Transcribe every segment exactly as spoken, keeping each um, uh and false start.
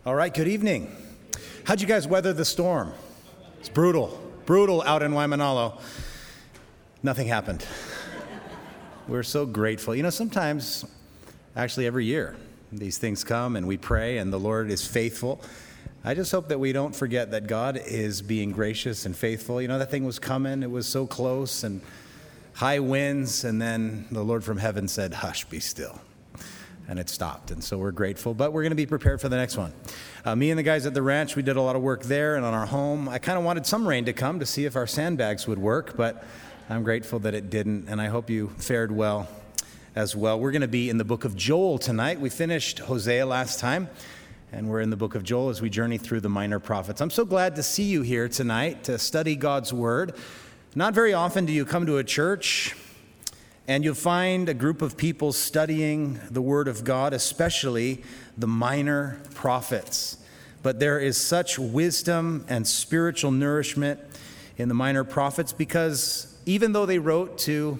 All right, good evening. How'd you guys weather the storm? It's brutal, brutal out in Waimanalo. Nothing happened. We're so grateful. You know, sometimes, actually every year, these things come and we pray and the Lord is faithful. I just hope that we don't forget that God is being gracious and faithful. You know, that thing was coming, it was so close, and high winds, and then the Lord from heaven said, hush, be still. And it stopped, and so we're grateful. But we're going to be prepared for the next one. Uh, me and the guys at the ranch, we did a lot of work there and on our home. I kind of wanted some rain to come to see if our sandbags would work, but I'm grateful that it didn't, and I hope you fared well as well. We're going to be in the book of Joel tonight. We finished Hosea last time, and we're in the book of Joel as we journey through the minor prophets. I'm so glad to see you here tonight to study God's word. Not very often do you come to a church and you'll find a group of people studying the Word of God, especially the minor prophets. But there is such wisdom and spiritual nourishment in the minor prophets because even though they wrote to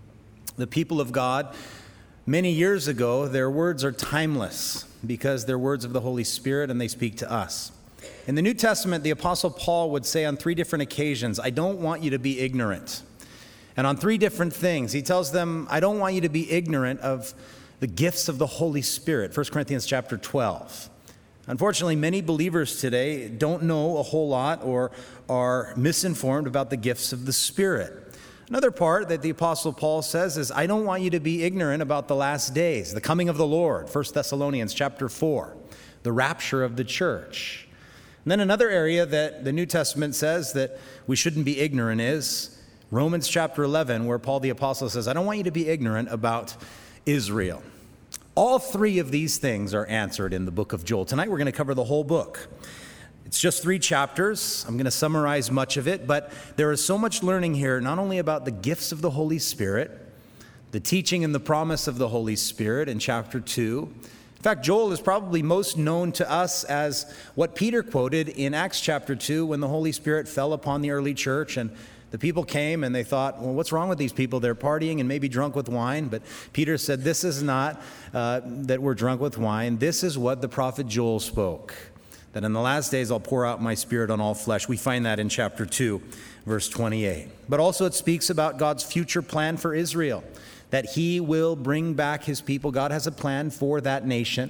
the people of God many years ago, their words are timeless because they're words of the Holy Spirit and they speak to us. In the New Testament, the Apostle Paul would say on three different occasions, I don't want you to be ignorant. And on three different things, he tells them, I don't want you to be ignorant of the gifts of the Holy Spirit, First Corinthians chapter twelve. Unfortunately, many believers today don't know a whole lot or are misinformed about the gifts of the Spirit. Another part that the Apostle Paul says is, I don't want you to be ignorant about the last days, the coming of the Lord, First Thessalonians chapter four, the rapture of the church. And then another area that the New Testament says that we shouldn't be ignorant is Romans chapter eleven, where Paul the Apostle says, I don't want you to be ignorant about Israel. All three of these things are answered in the book of Joel. Tonight we're going to cover the whole book. It's just three chapters. I'm going to summarize much of it, but there is so much learning here, not only about the gifts of the Holy Spirit, the teaching and the promise of the Holy Spirit in chapter two. In fact, Joel is probably most known to us as what Peter quoted in Acts chapter two when the Holy Spirit fell upon the early church and the people came and they thought, well, what's wrong with these people? They're partying and maybe drunk with wine. But Peter said, this is not uh, that we're drunk with wine. This is what the prophet Joel spoke, that in the last days I'll pour out my spirit on all flesh. We find that in chapter two, verse twenty-eight. But also it speaks about God's future plan for Israel, that he will bring back his people. God has a plan for that nation,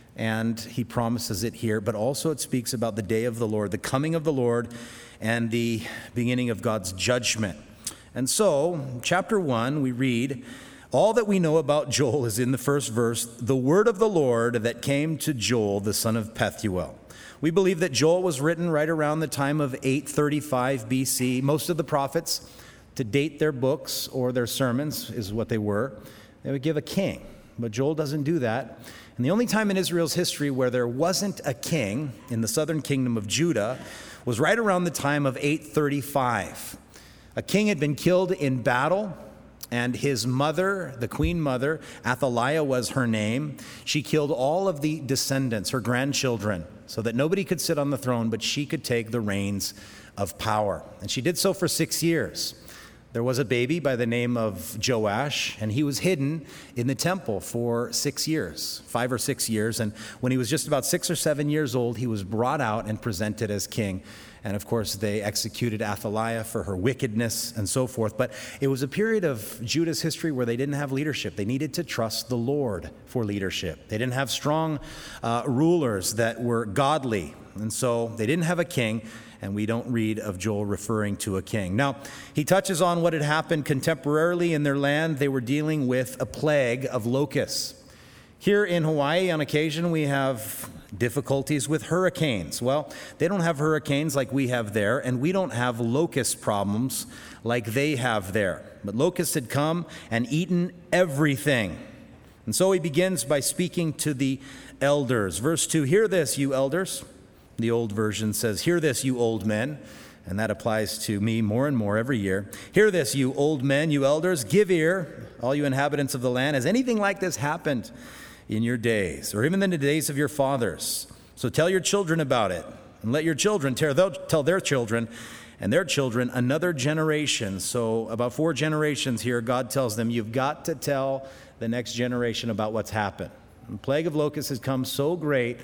and he promises it here. But also it speaks about the day of the Lord, the coming of the Lord, and the beginning of God's judgment. And so, chapter one, we read, all that we know about Joel is in the first verse, the word of the Lord that came to Joel, the son of Pethuel. We believe that Joel was written right around the time of eight thirty-five B C. Most of the prophets, to date their books or their sermons, is what they were, they would give a king. But Joel doesn't do that. And the only time in Israel's history where there wasn't a king in the southern kingdom of Judah was right around the time of eight thirty-five. A king had been killed in battle, and his mother, the queen mother, Athaliah was her name. She killed all of the descendants, her grandchildren, so that nobody could sit on the throne, but she could take the reins of power. And she did so for six years. There was a baby by the name of Joash, and he was hidden in the temple for six years, five or six years. And when he was just about six or seven years old, he was brought out and presented as king. And of course, they executed Athaliah for her wickedness and so forth. But it was a period of Judah's history where they didn't have leadership. They needed to trust the Lord for leadership. They didn't have strong uh, rulers that were godly. And so they didn't have a king. And we don't read of Joel referring to a king. Now, he touches on what had happened contemporarily in their land. They were dealing with a plague of locusts. Here in Hawaii, on occasion, we have difficulties with hurricanes. Well, they don't have hurricanes like we have there, and we don't have locust problems like they have there. But locusts had come and eaten everything. And so he begins by speaking to the elders. Verse two, hear this, you elders. The old version says, hear this, you old men. And that applies to me more and more every year. Hear this, you old men, you elders. Give ear, all you inhabitants of the land. Has anything like this happened in your days, or even in the days of your fathers? So tell your children about it, and let your children tell their children, and their children another generation. So about four generations here, God tells them, you've got to tell the next generation about what's happened. The plague of locusts has come so great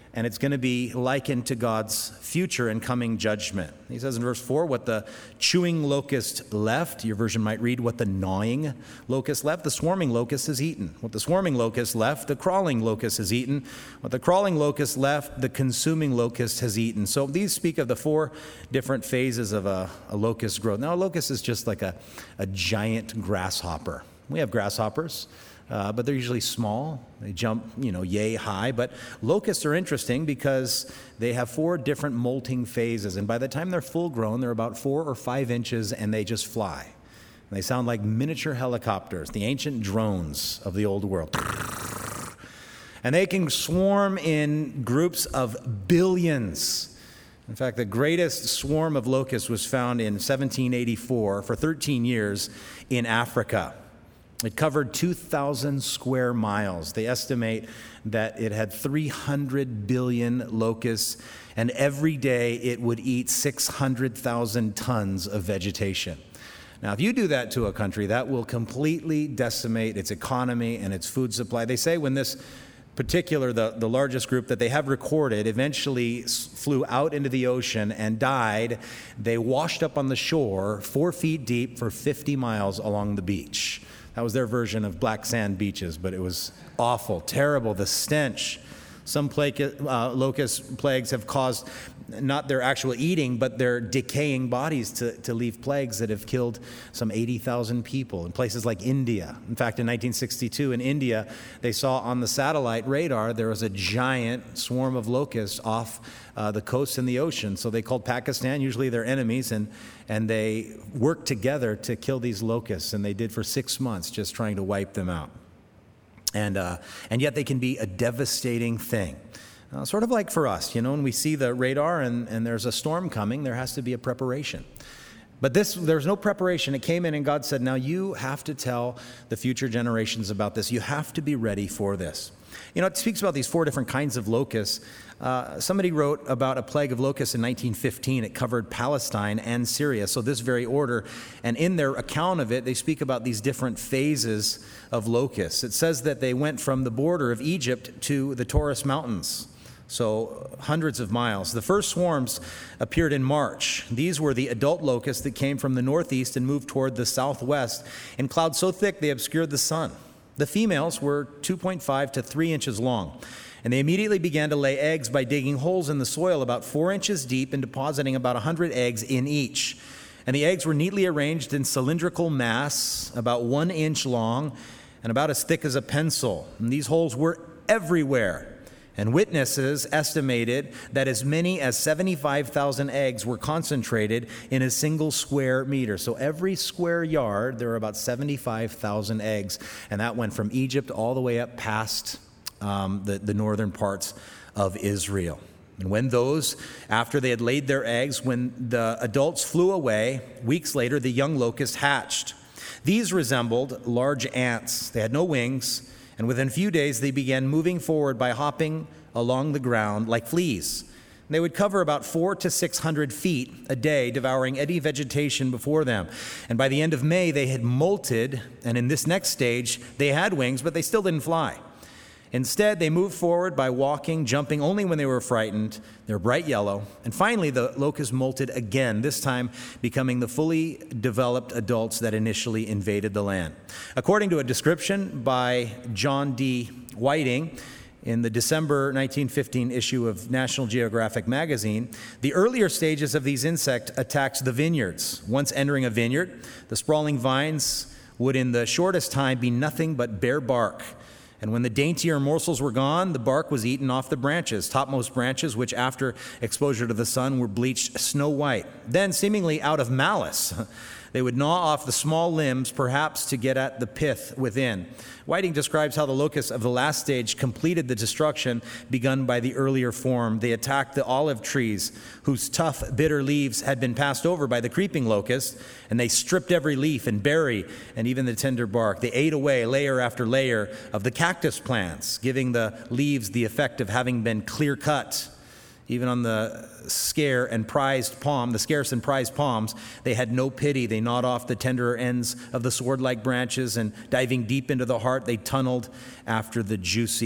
and it's going to be likened to God's future and coming judgment. He says in verse four, what the chewing locust left, your version might read, what the gnawing locust left, the swarming locust has eaten. What the swarming locust left, the crawling locust has eaten. What the crawling locust left, the consuming locust has eaten. So these speak of the four different phases of a, a locust growth. Now, a locust is just like a, a giant grasshopper. We have grasshoppers. Uh, but they're usually small. They jump, you know, yay high. But locusts are interesting because they have four different molting phases. And by the time they're full grown, they're about four or five inches and they just fly. And they sound like miniature helicopters, the ancient drones of the old world. And they can swarm in groups of billions. In fact, the greatest swarm of locusts was found in seventeen eighty-four for thirteen years in Africa. It covered two thousand square miles. They estimate that it had three hundred billion locusts, and every day it would eat six hundred thousand tons of vegetation. Now, if you do that to a country, that will completely decimate its economy and its food supply. They say when this particular, the, the largest group that they have recorded, eventually flew out into the ocean and died, they washed up on the shore four feet deep for fifty miles along the beach. That was their version of black sand beaches, but it was awful, terrible, the stench. Some plague, uh, locust plagues have caused not their actual eating, but their decaying bodies to, to leave plagues that have killed some eighty thousand people in places like India. In fact, in nineteen sixty-two in India, they saw on the satellite radar there was a giant swarm of locusts off uh, the coast in the ocean. So they called Pakistan, usually their enemies, and, and they worked together to kill these locusts, and they did for six months just trying to wipe them out. And, uh, and yet they can be a devastating thing. Uh, sort of like for us, you know, when we see the radar and, and there's a storm coming, there has to be a preparation. But this, there's no preparation. It came in and God said, now you have to tell the future generations about this. You have to be ready for this. You know, it speaks about these four different kinds of locusts. Uh, somebody wrote about a plague of locusts in nineteen fifteen. It covered Palestine and Syria, so this very order. And in their account of it, they speak about these different phases of locusts. It says that they went from the border of Egypt to the Taurus Mountains, so hundreds of miles. The first swarms appeared in March. These were the adult locusts that came from the northeast and moved toward the southwest in clouds so thick they obscured the sun. The females were two point five to three inches long, and they immediately began to lay eggs by digging holes in the soil about four inches deep and depositing about one hundred eggs in each. And the eggs were neatly arranged in cylindrical mass, about one inch long and about as thick as a pencil. And these holes were everywhere. And witnesses estimated that as many as seventy-five thousand eggs were concentrated in a single square meter. So every square yard, there were about seventy-five thousand eggs. And that went from Egypt all the way up past um, the, the northern parts of Israel. And when those, after they had laid their eggs, when the adults flew away, weeks later, the young locusts hatched. These resembled large ants. They had no wings. And within a few days, they began moving forward by hopping along the ground like fleas. They would cover about four to six hundred feet a day, devouring any vegetation before them. And by the end of May, they had molted, and in this next stage, they had wings, but they still didn't fly. Instead, they moved forward by walking, jumping only when they were frightened. They're bright yellow. And finally, the locusts molted again, this time becoming the fully developed adults that initially invaded the land. According to a description by John D. Whiting in the December nineteen fifteen issue of National Geographic magazine, the earlier stages of these insect attacks the vineyards. Once entering a vineyard, the sprawling vines would in the shortest time be nothing but bare bark. And when the daintier morsels were gone, the bark was eaten off the branches, topmost branches, which after exposure to the sun were bleached snow white. Then, seemingly out of malice, they would gnaw off the small limbs, perhaps to get at the pith within. Whiting describes how the locusts of the last stage completed the destruction begun by the earlier form. They attacked the olive trees, whose tough, bitter leaves had been passed over by the creeping locust, and they stripped every leaf and berry and even the tender bark. They ate away layer after layer of the cactus plants, giving the leaves the effect of having been clear-cut. Even on the scare and prized palm, the scarce and prized palms, they had no pity. They gnawed off the tenderer ends of the sword-like branches, and diving deep into the heart, they tunneled after the juicy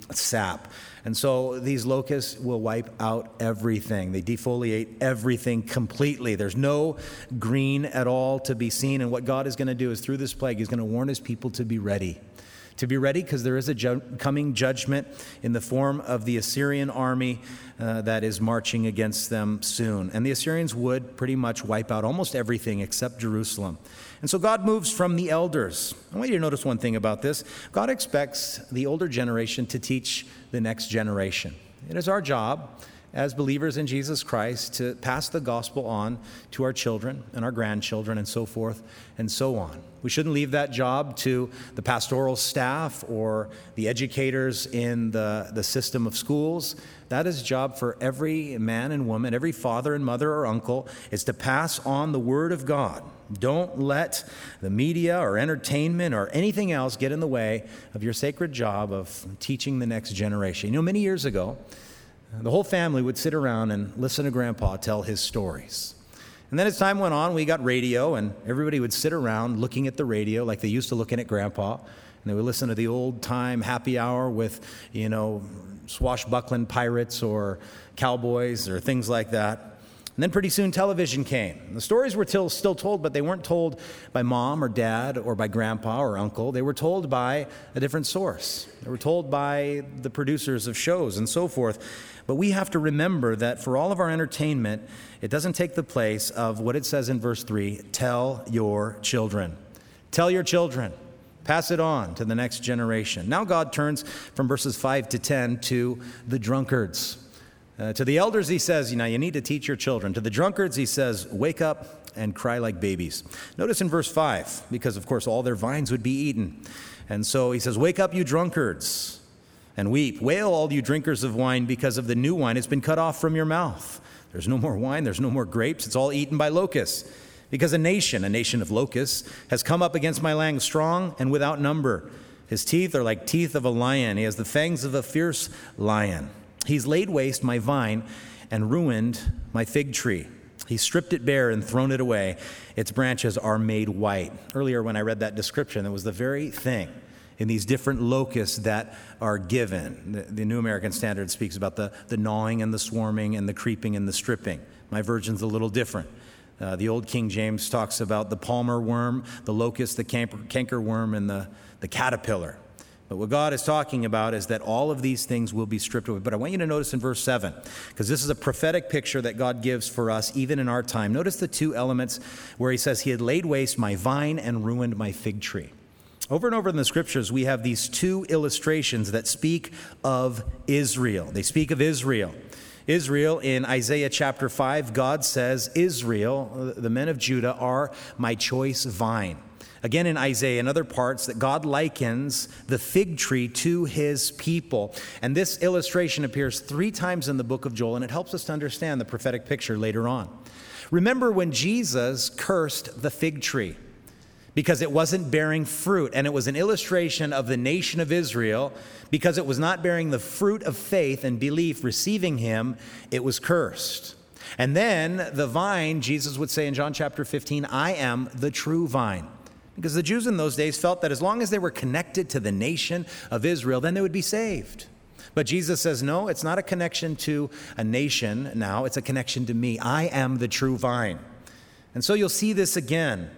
sap. And so these locusts will wipe out everything. They defoliate everything completely. There's no green at all to be seen. And what God is going to do is through this plague, he's going to warn his people to be ready. To be ready because there is a ju- coming judgment in the form of the Assyrian army uh, that is marching against them soon. And the Assyrians would pretty much wipe out almost everything except Jerusalem. And so God moves from the elders. I want you to notice one thing about this. God expects the older generation to teach the next generation. It is our job as believers in Jesus Christ to pass the gospel on to our children and our grandchildren and so forth and so on. We shouldn't leave that job to the pastoral staff or the educators in the, the system of schools. That is a job for every man and woman, every father and mother or uncle, is to pass on the word of God. Don't let the media or entertainment or anything else get in the way of your sacred job of teaching the next generation. You know, many years ago, the whole family would sit around and listen to Grandpa tell his stories. And then as time went on, we got radio, and everybody would sit around looking at the radio like they used to looking at Grandpa. And they would listen to the old-time happy hour with, you know, swashbuckling pirates or cowboys or things like that. And then pretty soon television came. The stories were till, still told, but they weren't told by mom or dad or by grandpa or uncle. They were told by a different source. They were told by the producers of shows and so forth. But we have to remember that for all of our entertainment, it doesn't take the place of what it says in verse three, tell your children. Tell your children. Pass it on to the next generation. Now God turns from verses five to ten to the drunkards. Uh, to the elders, he says, you know, you need to teach your children. To the drunkards, he says, wake up and cry like babies. Notice in verse five, because, of course, all their vines would be eaten. And so he says, wake up, you drunkards, and weep. Wail, all you drinkers of wine, because of the new wine. It's been cut off from your mouth. There's no more wine. There's no more grapes. It's all eaten by locusts. Because a nation, a nation of locusts, has come up against my land strong and without number. His teeth are like teeth of a lion. He has the fangs of a fierce lion. He's laid waste my vine and ruined my fig tree. He's stripped it bare and thrown it away. Its branches are made white. Earlier when I read that description, it was the very thing in these different locusts that are given. The, the New American Standard speaks about the, the gnawing and the swarming and the creeping and the stripping. My version's a little different. Uh, the old King James talks about the palmer worm, the locust, the canker worm, and the, the caterpillar. But what God is talking about is that all of these things will be stripped away. But I want you to notice in verse seven, because this is a prophetic picture that God gives for us even in our time. Notice the two elements where he says, he had laid waste my vine and ruined my fig tree. Over and over in the scriptures, we have these two illustrations that speak of Israel. They speak of Israel. Israel, in Isaiah chapter five, God says, Israel, the men of Judah, are my choice vine. Again, in Isaiah and other parts, that God likens the fig tree to his people. And this illustration appears three times in the book of Joel, and it helps us to understand the prophetic picture later on. Remember when Jesus cursed the fig tree because it wasn't bearing fruit, and it was an illustration of the nation of Israel. Because it was not bearing the fruit of faith and belief, receiving him, it was cursed. And then the vine, Jesus would say in John chapter fifteen, I am the true vine. Because the Jews in those days felt that as long as they were connected to the nation of Israel, then they would be saved. But Jesus says, no, it's not a connection to a nation now. It's a connection to me. I am the true vine. And so you'll see this again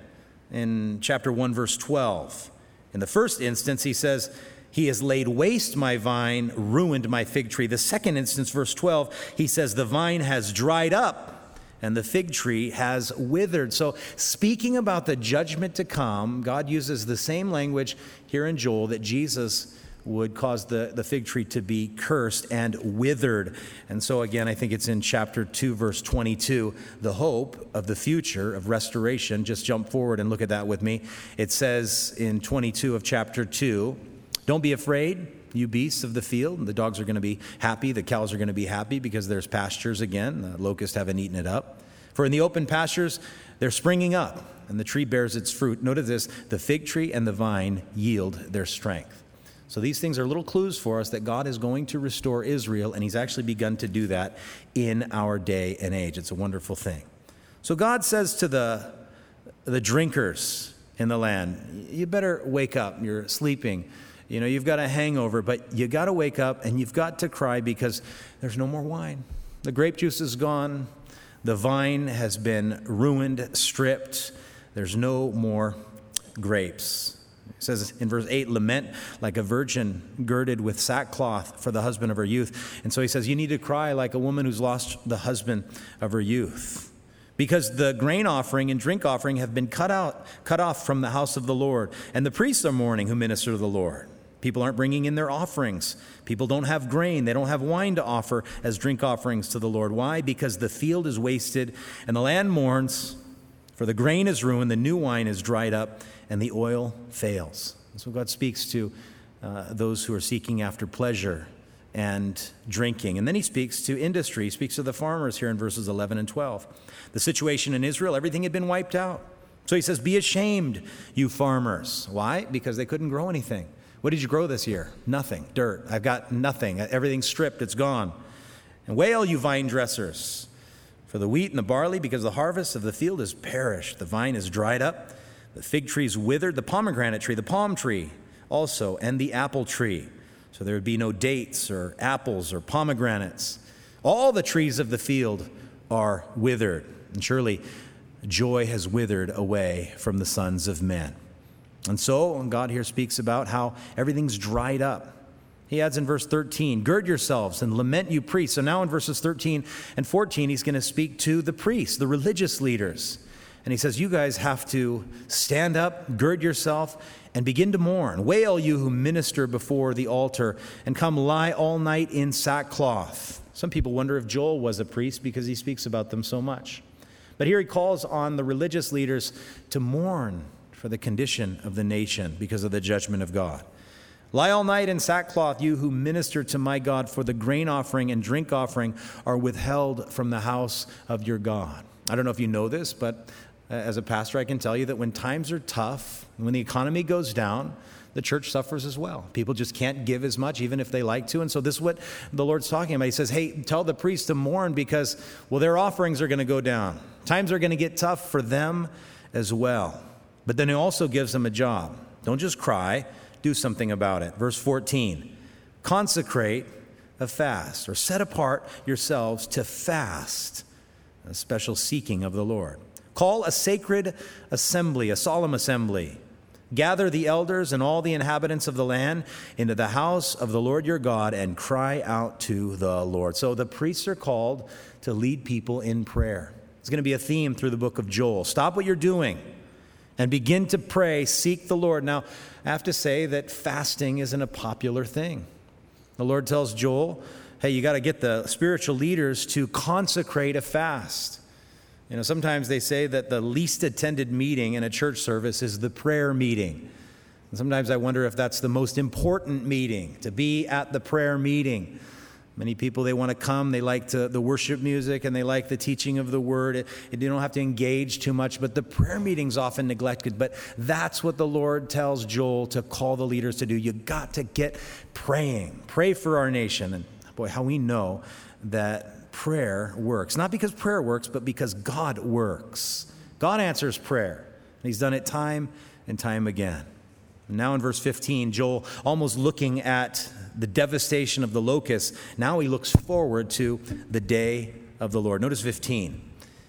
in chapter one, verse twelve. In the first instance, he says, he has laid waste my vine, ruined my fig tree. The second instance, verse twelve, he says, the vine has dried up and the fig tree has withered. So speaking about the judgment to come, God uses the same language here in Joel that Jesus would cause the, the fig tree to be cursed and withered. And so again, I think it's in chapter two, verse twenty-two, the hope of the future of restoration. Just jump forward and look at that with me. It says in twenty-two of chapter two, don't be afraid, you beasts of the field. The dogs are going to be happy. The cows are going to be happy because there's pastures again. The locusts haven't eaten it up. For in the open pastures, they're springing up, and the tree bears its fruit. Notice this, the fig tree and the vine yield their strength. So these things are little clues for us that God is going to restore Israel, and he's actually begun to do that in our day and age. It's a wonderful thing. So God says to the, the drinkers in the land, you better wake up. You're sleeping. You know, you've got a hangover, but you got to wake up and you've got to cry because there's no more wine. The grape juice is gone. The vine has been ruined, stripped. There's no more grapes. It says in verse eight, lament like a virgin girded with sackcloth for the husband of her youth. And so he says, you need to cry like a woman who's lost the husband of her youth. Because the grain offering and drink offering have been cut out, cut off from the house of the Lord. And the priests are mourning who minister to the Lord. People aren't bringing in their offerings. People don't have grain. They don't have wine to offer as drink offerings to the Lord. Why? Because the field is wasted and the land mourns, for the grain is ruined, the new wine is dried up, and the oil fails. And so God speaks to uh, those who are seeking after pleasure and drinking. And then he speaks to industry. He speaks to the farmers here in verses eleven and twelve. The situation in Israel, everything had been wiped out. So he says, be ashamed, you farmers. Why? Because they couldn't grow anything. What did you grow this year? Nothing. Dirt. I've got nothing. Everything's stripped. It's gone. And wail, you vine dressers, for the wheat and the barley, because the harvest of the field is perished. The vine is dried up. The fig tree is withered. The pomegranate tree, the palm tree also, and the apple tree. So there would be no dates or apples or pomegranates. All the trees of the field are withered. And surely joy has withered away from the sons of men. And so God here speaks about how everything's dried up. He adds in verse thirteen, gird yourselves and lament, you priests. So now in verses thirteen and fourteen, he's going to speak to the priests, the religious leaders. And he says, you guys have to stand up, gird yourself, and begin to mourn. Wail, you who minister before the altar, and come lie all night in sackcloth. Some people wonder if Joel was a priest because he speaks about them so much. But here he calls on the religious leaders to mourn for the condition of the nation because of the judgment of God. Lie all night in sackcloth, you who minister to my God, for the grain offering and drink offering are withheld from the house of your God. I don't know if you know this, but as a pastor, I can tell you that when times are tough, when the economy goes down, the church suffers as well. People just can't give as much, even if they like to. And so this is what the Lord's talking about. He says, hey, tell the priests to mourn because, well, their offerings are going to go down. Times are going to get tough for them as well. But then he also gives them a job. Don't just cry, do something about it. Verse fourteen, consecrate a fast, or set apart yourselves to fast, a special seeking of the Lord. Call a sacred assembly, a solemn assembly. Gather the elders and all the inhabitants of the land into the house of the Lord your God and cry out to the Lord. So the priests are called to lead people in prayer. It's going to be a theme through the book of Joel. Stop what you're doing and begin to pray, seek the Lord. Now, I have to say that fasting isn't a popular thing. The Lord tells Joel, hey, you got to get the spiritual leaders to consecrate a fast. You know, sometimes they say that the least attended meeting in a church service is the prayer meeting. And sometimes I wonder if that's the most important meeting, to be at the prayer meeting. Many people, they want to come, they like to, the worship music, and they like the teaching of the word. It, it, you don't have to engage too much, but the prayer meeting's often neglected. But that's what the Lord tells Joel to call the leaders to do. You got to get praying. Pray for our nation. And boy, how we know that prayer works. Not because prayer works, but because God works. God answers prayer. And he's done it time and time again. And now in verse fifteen, Joel, almost looking at the devastation of the locusts, now he looks forward to the day of the Lord. Notice fifteen.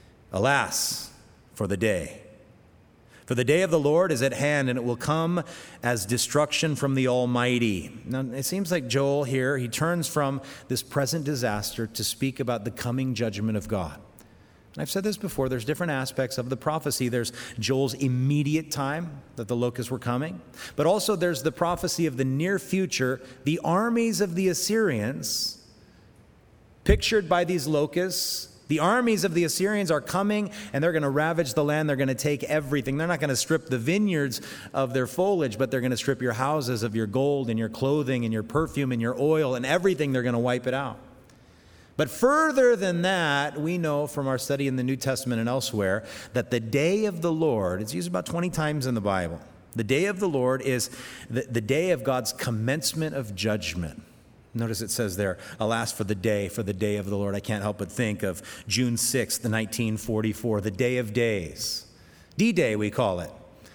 Alas, for the day. For the day of the Lord is at hand, and it will come as destruction from the Almighty. Now, it seems like Joel here, he turns from this present disaster to speak about the coming judgment of God. I've said this before, there's different aspects of the prophecy. There's Joel's immediate time that the locusts were coming, but also there's the prophecy of the near future, the armies of the Assyrians, pictured by these locusts. The armies of the Assyrians are coming, and they're going to ravage the land. They're going to take everything. They're not going to strip the vineyards of their foliage, but they're going to strip your houses of your gold and your clothing and your perfume and your oil and everything. They're going to wipe it out. But further than that, we know from our study in the New Testament and elsewhere that the day of the Lord, it's used about twenty times in the Bible. The day of the Lord is the, the day of God's commencement of judgment. Notice it says there, alas for the day, for the day of the Lord. I can't help but think of June sixth, nineteen forty-four, the day of days. D-Day, we call it.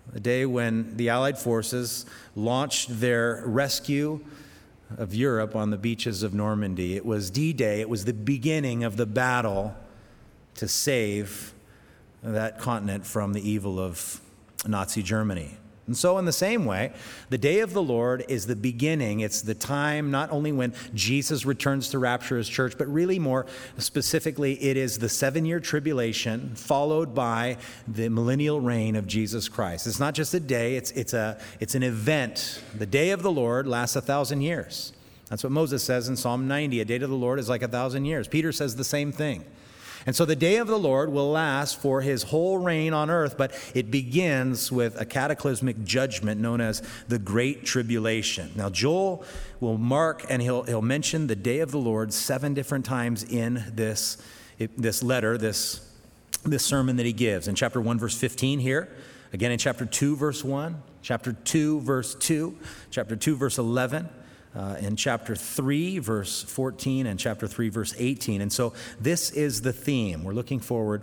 the day when the Allied forces launched their rescue of Europe on the beaches of Normandy. It was D-Day. It was the beginning of the battle to save that continent from the evil of Nazi Germany. And so in the same way, the day of the Lord is the beginning. It's the time not only when Jesus returns to rapture his church, but really more specifically, it is the seven-year tribulation followed by the millennial reign of Jesus Christ. It's not just a day, it's, it's, a, it's an event. The day of the Lord lasts a thousand years. That's what Moses says in Psalm ninety. A day to the Lord is like a thousand years. Peter says the same thing. And so the day of the Lord will last for his whole reign on earth, but it begins with a cataclysmic judgment known as the Great Tribulation. Now, Joel will mark and he'll, he'll mention the day of the Lord seven different times in this, this letter, this, this sermon that he gives. In chapter one, verse fifteen here, again in chapter two, verse one, chapter two, verse two, chapter two, verse eleven, Uh, in chapter three, verse fourteen, and chapter three, verse eighteen. And so this is the theme. We're looking forward,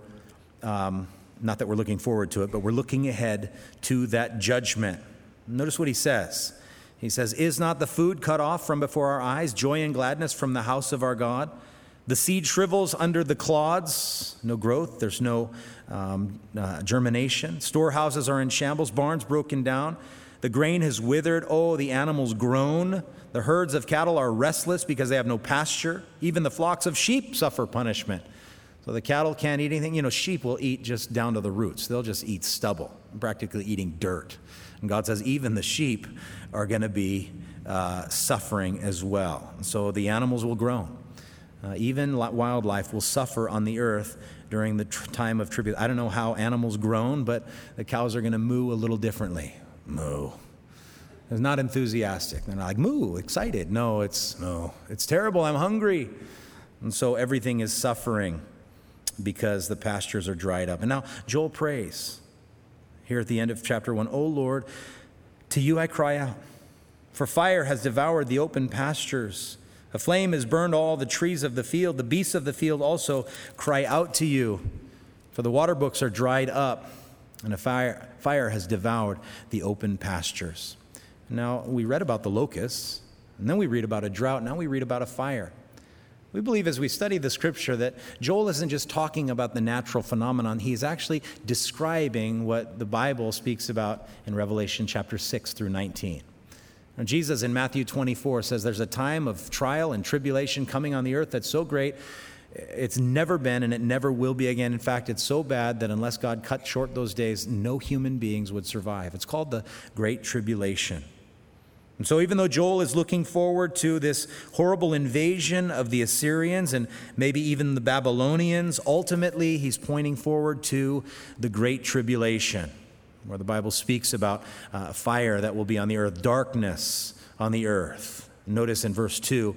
um, not that we're looking forward to it, but we're looking ahead to that judgment. Notice what he says. He says, "Is not the food cut off from before our eyes, joy and gladness from the house of our God? The seed shrivels under the clods, no growth, there's no um, uh, germination. Storehouses are in shambles, barns broken down. The grain has withered, oh, the animals groan. The herds of cattle are restless because they have no pasture. Even the flocks of sheep suffer punishment." So the cattle can't eat anything. You know, sheep will eat just down to the roots. They'll just eat stubble, practically eating dirt. And God says even the sheep are going to be uh, suffering as well. So the animals will groan. Uh, even wildlife will suffer on the earth during the tr- time of tribulation. I don't know how animals groan, but the cows are going to moo a little differently. Moo. It's not enthusiastic. They're not like, moo, excited. No, it's, no, it's terrible. I'm hungry. And so everything is suffering because the pastures are dried up. And now Joel prays here at the end of chapter one, "O Lord, to you I cry out, for fire has devoured the open pastures. A flame has burned all the trees of the field. The beasts of the field also cry out to you, for the water brooks are dried up, and a fire, fire has devoured the open pastures." Now, we read about the locusts, and then we read about a drought. Now we read about a fire. We believe as we study the scripture that Joel isn't just talking about the natural phenomenon. He's actually describing what the Bible speaks about in Revelation chapter six through nineteen. Now, Jesus in Matthew twenty-four says there's a time of trial and tribulation coming on the earth that's so great, it's never been and it never will be again. In fact, it's so bad that unless God cut short those days, no human beings would survive. It's called the Great Tribulation. And so even though Joel is looking forward to this horrible invasion of the Assyrians and maybe even the Babylonians, ultimately he's pointing forward to the Great Tribulation, where the Bible speaks about uh, fire that will be on the earth, darkness on the earth. Notice in verse two,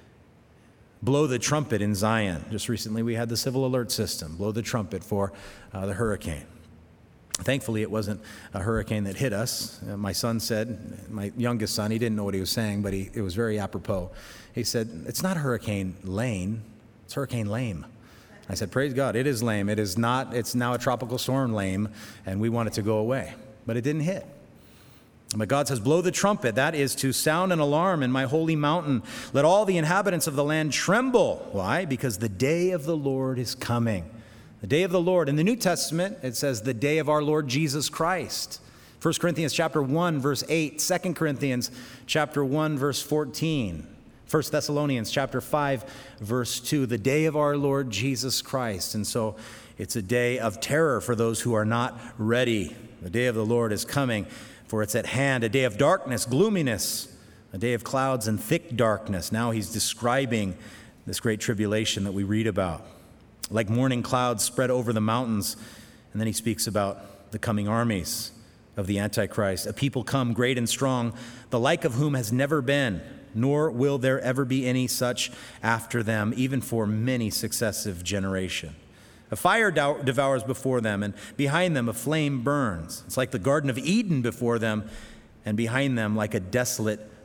blow the trumpet in Zion. Just recently we had the civil alert system, blow the trumpet for uh, the hurricane. Thankfully, it wasn't a hurricane that hit us. Uh, my son said, my youngest son, he didn't know what he was saying, but he, it was very apropos. He said, "It's not Hurricane Lane, it's Hurricane Lame." I said, "Praise God, it is lame. It is not, it's now a tropical storm lame, and we want it to go away." But it didn't hit. But God says, "Blow the trumpet." That is to sound an alarm in my holy mountain. Let all the inhabitants of the land tremble. Why? Because the day of the Lord is coming. The day of the Lord. In the New Testament, it says the day of our Lord Jesus Christ. First Corinthians chapter one, verse eight. Second Corinthians chapter one, verse fourteen. First Thessalonians chapter five, verse two. The day of our Lord Jesus Christ. And so it's a day of terror for those who are not ready. The day of the Lord is coming, for it's at hand. A day of darkness, gloominess. A day of clouds and thick darkness. Now he's describing this great tribulation that we read about. Like morning clouds spread over the mountains. And then he speaks about the coming armies of the Antichrist. A people come great and strong, the like of whom has never been, nor will there ever be any such after them, even for many successive generations. A fire devours before them, and behind them a flame burns. It's like the Garden of Eden before them, and behind them like a desolate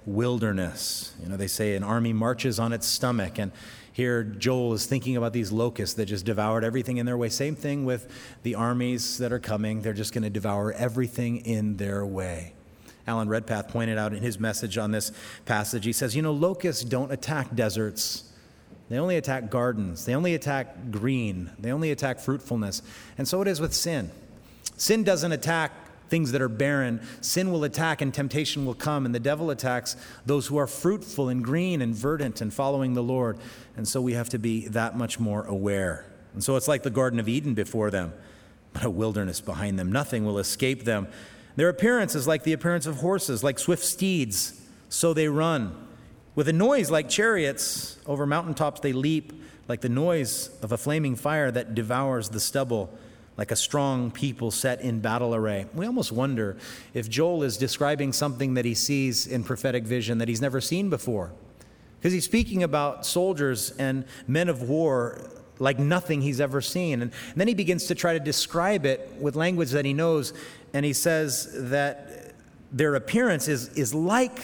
wilderness. You know, they say an army marches on its stomach, and here Joel is thinking about these locusts that just devoured everything in their way. Same thing with the armies that are coming. They're just going to devour everything in their way. Alan Redpath pointed out in his message on this passage, he says, you know, locusts don't attack deserts. They only attack gardens. They only attack green. They only attack fruitfulness. And so it is with sin. Sin doesn't attack things that are barren. Sin will attack and temptation will come, and the devil attacks those who are fruitful and green and verdant and following the Lord. And so we have to be that much more aware. And so it's like the Garden of Eden before them, but a wilderness behind them. Nothing will escape them. Their appearance is like the appearance of horses, like swift steeds, so they run. With a noise like chariots, over mountaintops they leap, like the noise of a flaming fire that devours the stubble, like a strong people set in battle array. We almost wonder if Joel is describing something that he sees in prophetic vision that he's never seen before. Because he's speaking about soldiers and men of war like nothing he's ever seen. And, and then he begins to try to describe it with language that he knows, and he says that their appearance is, is like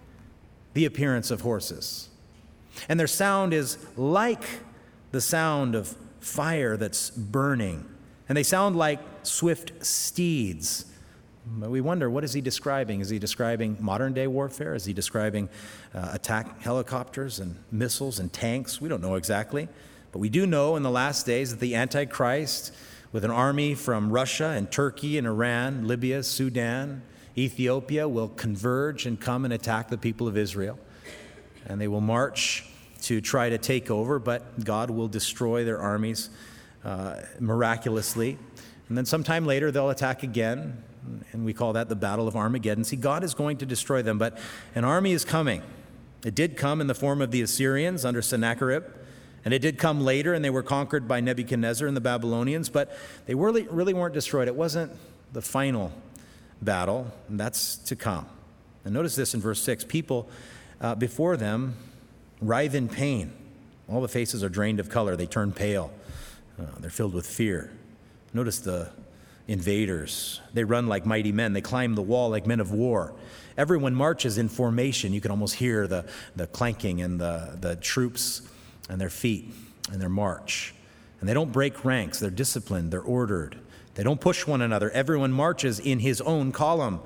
the appearance of horses. And their sound is like the sound of fire that's burning. And they sound like swift steeds. But we wonder, what is he describing? Is he describing modern-day warfare? Is he describing uh, attack helicopters and missiles and tanks? We don't know exactly. But we do know in the last days that the Antichrist, with an army from Russia and Turkey and Iran, Libya, Sudan, Ethiopia, will converge and come and attack the people of Israel. And they will march to try to take over, but God will destroy their armies Uh, miraculously. And then sometime later they'll attack again, and we call that the Battle of Armageddon. See, God is going to destroy them, but an army is coming. It did come in the form of the Assyrians under Sennacherib, and it did come later, and they were conquered by Nebuchadnezzar and the Babylonians, but they really, really weren't destroyed. It wasn't the final battle, and that's to come. And notice this in verse six. People uh, before them writhe in pain. All the faces are drained of color. They turn pale. Uh, they're filled with fear. Notice the invaders. They run like mighty men. They climb the wall like men of war. Everyone marches in formation. You can almost hear the, the clanking and the, the troops and their feet and their march. And they don't break ranks. They're disciplined. They're ordered. They don't push one another. Everyone marches in his own column.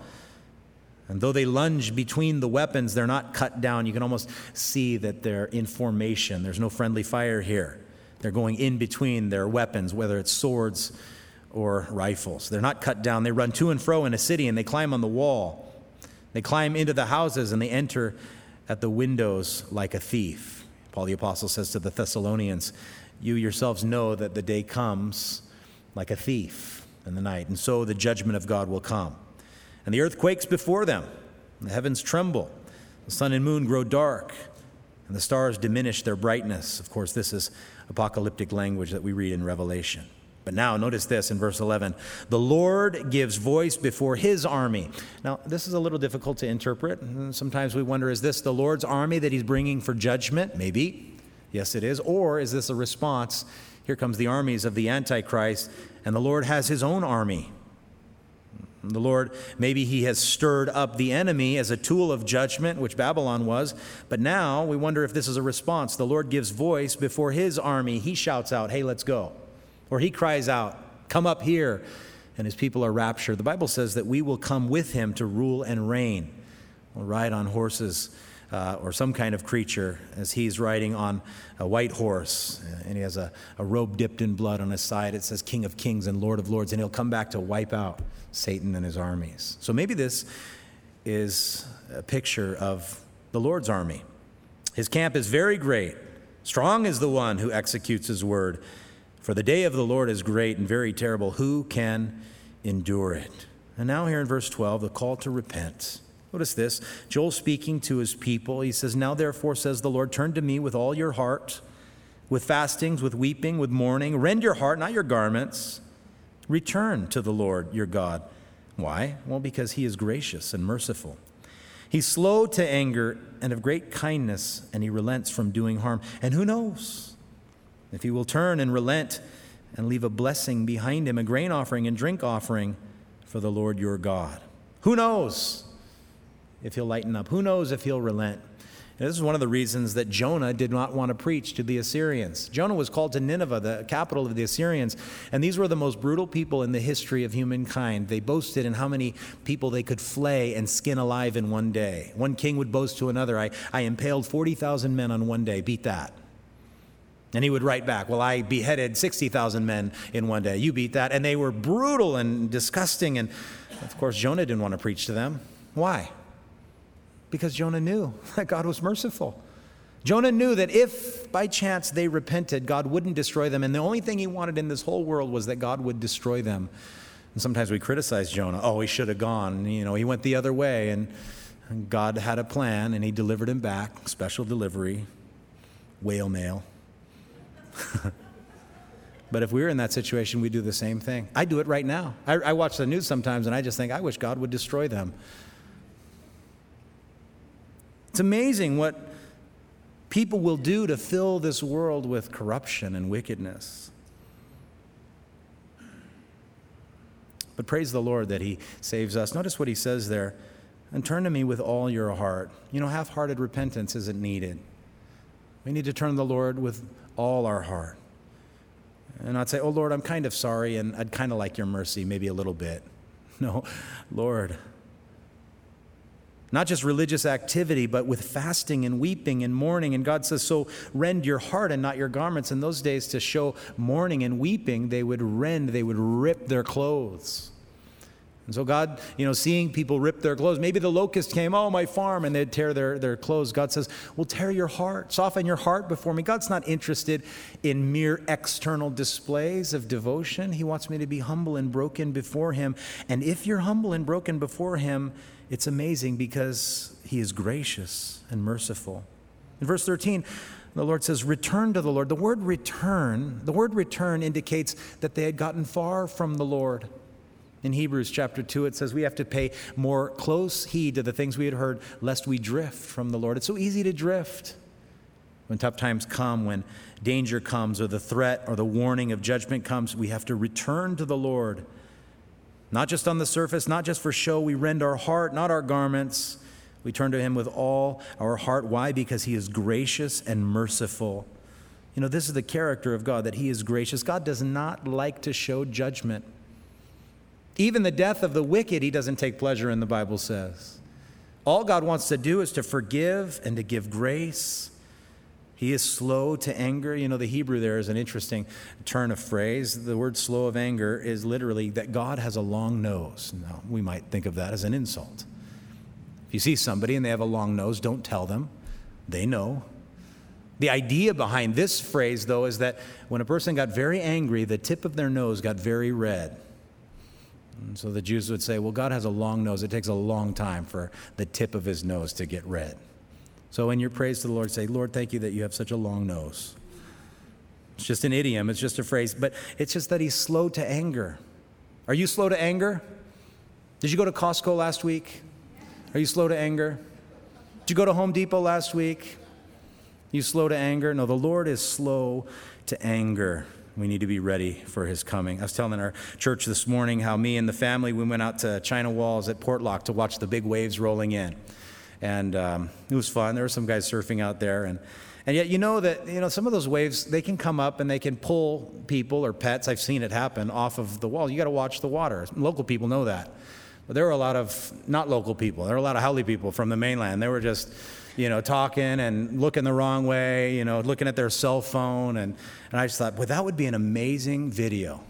And though they lunge between the weapons, they're not cut down. You can almost see that they're in formation. There's no friendly fire here. They're going in between their weapons, whether it's swords or rifles. They're not cut down. They run to and fro in a city, and they climb on the wall. They climb into the houses, and they enter at the windows like a thief. Paul the Apostle says to the Thessalonians, you yourselves know that the day comes like a thief in the night, and so the judgment of God will come. And the earth quakes before them. The heavens tremble. The sun and moon grow dark, and the stars diminish their brightness. Of course, this is apocalyptic language that we read in Revelation. But now, notice this in verse eleven. The Lord gives voice before his army. Now, this is a little difficult to interpret. Sometimes we wonder, is this the Lord's army that he's bringing for judgment? Maybe. Yes, it is. Or is this a response? Here comes the armies of the Antichrist, and the Lord has his own army. The Lord, maybe he has stirred up the enemy as a tool of judgment, which Babylon was. But now we wonder if this is a response. The Lord gives voice before his army. He shouts out, hey, let's go. Or he cries out, come up here. And his people are raptured. The Bible says that we will come with him to rule and reign. We'll ride on horses uh, or some kind of creature as he's riding on a white horse. And he has a, a robe dipped in blood on his side. It says King of Kings and Lord of Lords. And he'll come back to wipe out Satan and his armies. So maybe this is a picture of the Lord's army. His camp is very great. Strong is the one who executes his word. For the day of the Lord is great and very terrible. Who can endure it? And now here in verse twelve, the call to repent. Notice this. Joel speaking to his people. He says, now therefore, says the Lord, turn to me with all your heart, with fastings, with weeping, with mourning. Rend your heart, not your garments. Return to the Lord your God. Why? Well, because he is gracious and merciful. He's slow to anger and of great kindness, and he relents from doing harm. And who knows if he will turn and relent and leave a blessing behind him, a grain offering and drink offering for the Lord your God. Who knows if he'll lighten up. Who knows if he'll relent? And this is one of the reasons that Jonah did not want to preach to the Assyrians. Jonah was called to Nineveh, the capital of the Assyrians, and these were the most brutal people in the history of humankind. They boasted in how many people they could flay and skin alive in one day. One king would boast to another, I, I impaled forty thousand men on one day, beat that. And he would write back, well, I beheaded sixty thousand men in one day, you beat that. And they were brutal and disgusting, and of course Jonah didn't want to preach to them. Why? Because Jonah knew that God was merciful. Jonah knew that if by chance they repented, God wouldn't destroy them. And the only thing he wanted in this whole world was that God would destroy them. And sometimes we criticize Jonah. Oh, he should have gone. You know, he went the other way. And God had a plan, and he delivered him back. Special delivery. Whale mail. But if we were in that situation, we'd do the same thing. I do it right now. I, I watch the news sometimes, and I just think, I wish God would destroy them. It's amazing what people will do to fill this world with corruption and wickedness. But praise the Lord that he saves us. Notice what he says there. And turn to me with all your heart. You know, half-hearted repentance isn't needed. We need to turn to the Lord with all our heart. And I'd say, oh, Lord, I'm kind of sorry, and I'd kind of like your mercy, maybe a little bit. No, Lord, not just religious activity, but with fasting and weeping and mourning. And God says, so rend your heart and not your garments. In those days, to show mourning and weeping, they would rend, they would rip their clothes. And so God, you know, seeing people rip their clothes, maybe the locust came, oh, my farm, and they'd tear their, their clothes. God says, well, tear your heart, soften your heart before me. God's not interested in mere external displays of devotion. He wants me to be humble and broken before him. And if you're humble and broken before him, it's amazing because he is gracious and merciful. In verse thirteen, the Lord says, return to the Lord. The word return, the word return indicates that they had gotten far from the Lord. In Hebrews chapter two, it says we have to pay more close heed to the things we had heard, lest we drift from the Lord. It's so easy to drift. When tough times come, when danger comes, or the threat or the warning of judgment comes, we have to return to the Lord. Not just on the surface, not just for show. We rend our heart, not our garments. We turn to him with all our heart. Why? Because he is gracious and merciful. You know, this is the character of God, that he is gracious. God does not like to show judgment. Even the death of the wicked, he doesn't take pleasure in, the Bible says. All God wants to do is to forgive and to give grace. He is slow to anger. You know, the Hebrew there is an interesting turn of phrase. The word slow of anger is literally that God has a long nose. Now, we might think of that as an insult. If you see somebody and they have a long nose, don't tell them. They know. The idea behind this phrase, though, is that when a person got very angry, the tip of their nose got very red. And so the Jews would say, well, God has a long nose. It takes a long time for the tip of his nose to get red. So in your praise to the Lord, say, Lord, thank you that you have such a long nose. It's just an idiom. It's just a phrase. But it's just that he's slow to anger. Are you slow to anger? Did you go to Costco last week? Are you slow to anger? Did you go to Home Depot last week? Are you slow to anger? No, the Lord is slow to anger. We need to be ready for his coming. I was telling our church this morning how me and the family, we went out to China Walls at Portlock to watch the big waves rolling in. And um, it was fun. There were some guys surfing out there. And, and yet you know that you know some of those waves, they can come up and they can pull people or pets, I've seen it happen, off of the wall. You got to watch the water. Local people know that. But there were a lot of not local people. There were a lot of Howley people from the mainland. They were just, you know, talking and looking the wrong way, you know, looking at their cell phone. And, and I just thought, well, that would be an amazing video.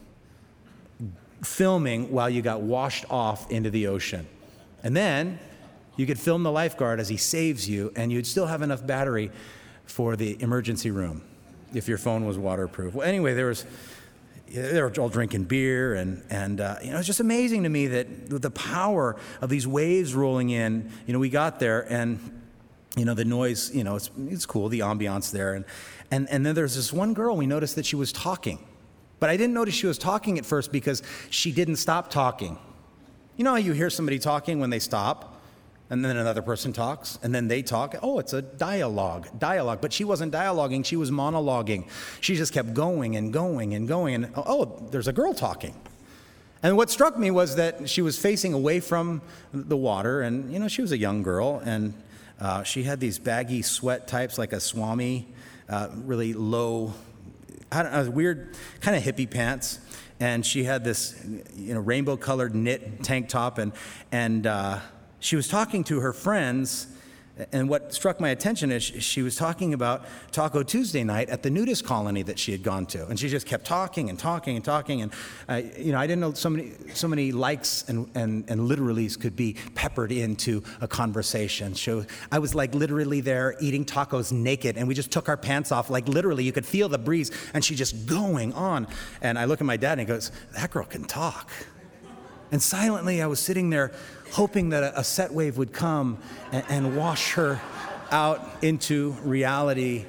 Filming while you got washed off into the ocean. And then you could film the lifeguard as he saves you, and you'd still have enough battery for the emergency room if your phone was waterproof. Well, anyway, there was, they were all drinking beer, and, and uh, you know, it's just amazing to me that with the power of these waves rolling in, you know, we got there, and, you know, the noise, you know, it's, it's cool, the ambiance there. And, and, and then there's this one girl, we noticed that she was talking. But I didn't notice she was talking at first because she didn't stop talking. You know how you hear somebody talking when they stop? And then another person talks, and then they talk. Oh, it's a dialogue, dialogue. But she wasn't dialoguing, she was monologuing. She just kept going and going and going. And oh, there's a girl talking. And what struck me was that she was facing away from the water, and, you know, she was a young girl, and uh, she had these baggy sweat types like a swami, uh, really low, I don't know, weird kind of hippie pants. And she had this, you know, rainbow-colored knit tank top, and and uh, she was talking to her friends. And what struck my attention is she was talking about Taco Tuesday night at the nudist colony that she had gone to, and she just kept talking and talking and talking. And uh, you know, I didn't know so many so many likes and and and literallys could be peppered into a conversation. So I was like literally there eating tacos naked, and we just took our pants off, like literally. You could feel the breeze, and she just going on. And I look at my dad, and he goes, "That girl can talk." And silently, I was sitting there hoping that a, a set wave would come and, and wash her out into reality.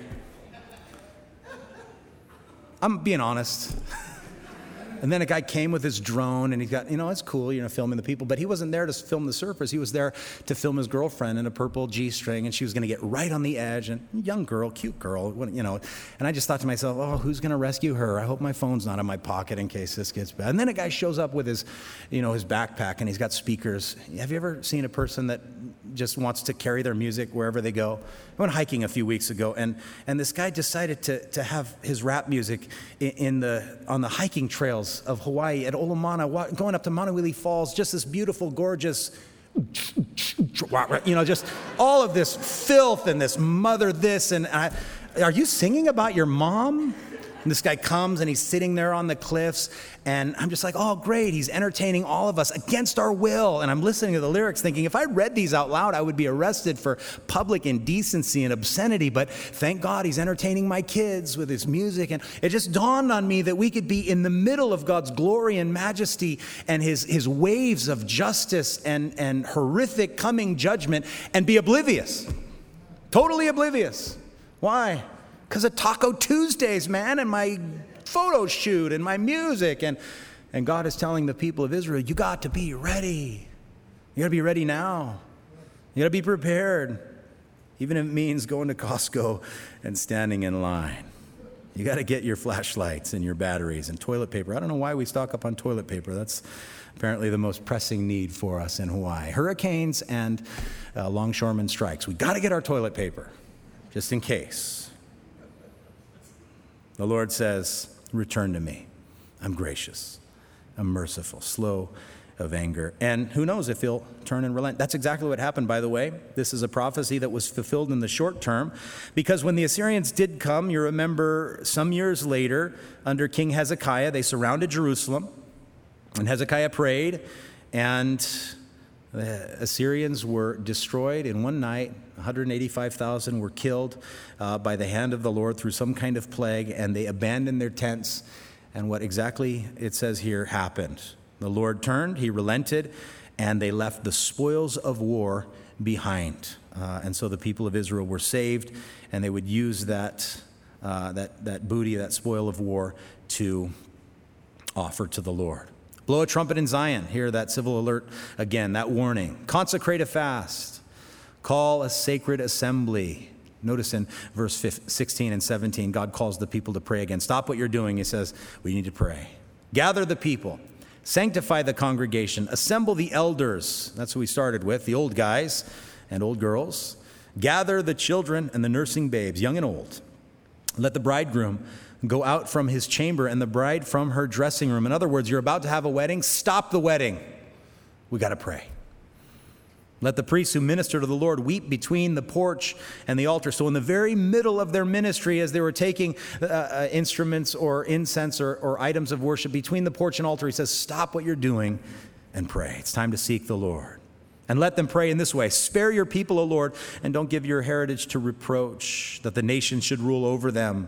I'm being honest. And then a guy came with his drone, and he got, you know, it's cool, you know, filming the people, but he wasn't there to film the surfers. He was there to film his girlfriend in a purple G-string, and she was going to get right on the edge, and young girl, cute girl, you know. And I just thought to myself, oh, who's going to rescue her? I hope my phone's not in my pocket in case this gets bad. And then a guy shows up with his, you know, his backpack, and he's got speakers. Have you ever seen a person that just wants to carry their music wherever they go? I went hiking a few weeks ago, and, and this guy decided to, to have his rap music in, in the on the hiking trails of Hawaii at Olomana, going up to Maunawili Falls, just this beautiful, gorgeous, you know, just all of this filth and this mother this. And I, are you singing about your mom? And this guy comes and he's sitting there on the cliffs, and I'm just like, oh, great, he's entertaining all of us against our will. And I'm listening to the lyrics thinking, if I read these out loud, I would be arrested for public indecency and obscenity. But thank God he's entertaining my kids with his music. And it just dawned on me that we could be in the middle of God's glory and majesty and his, his waves of justice and, and horrific coming judgment and be oblivious, totally oblivious. Why? Because of Taco Tuesdays, man, and my photo shoot and my music. And, and God is telling the people of Israel, you got to be ready. You got to be ready now. You got to be prepared, even if it means going to Costco and standing in line. You got to get your flashlights and your batteries and toilet paper. I don't know why we stock up on toilet paper. That's apparently the most pressing need for us in Hawaii. Hurricanes and uh, longshoremen strikes. We got to get our toilet paper, just in case. The Lord says, return to me. I'm gracious. I'm merciful, slow of anger. And who knows if he'll turn and relent. That's exactly what happened, by the way. This is a prophecy that was fulfilled in the short term, because when the Assyrians did come, you remember some years later, under King Hezekiah, they surrounded Jerusalem, and Hezekiah prayed, and the Assyrians were destroyed in one night. one hundred eighty-five thousand were killed uh, by the hand of the Lord through some kind of plague, and they abandoned their tents. And what exactly it says here happened. The Lord turned, he relented, and they left the spoils of war behind. Uh, and so the people of Israel were saved, and they would use that, uh, that, that booty, that spoil of war, to offer to the Lord. Blow a trumpet in Zion. Hear that civil alert again, that warning. Consecrate a fast. Call a sacred assembly. Notice in verse sixteen and seventeen, God calls the people to pray again. Stop what you're doing. He says, we need to pray. Gather the people. Sanctify the congregation. Assemble the elders. That's what we started with, the old guys and old girls. Gather the children and the nursing babes, young and old. Let the bridegroom go out from his chamber and the bride from her dressing room. In other words, you're about to have a wedding. Stop the wedding. We got to pray. Let the priests who minister to the Lord weep between the porch and the altar. So in the very middle of their ministry, as they were taking uh, uh, instruments or incense or, or items of worship between the porch and altar, he says, stop what you're doing and pray. It's time to seek the Lord. And let them pray in this way. Spare your people, O Lord, and don't give your heritage to reproach, that the nations should rule over them.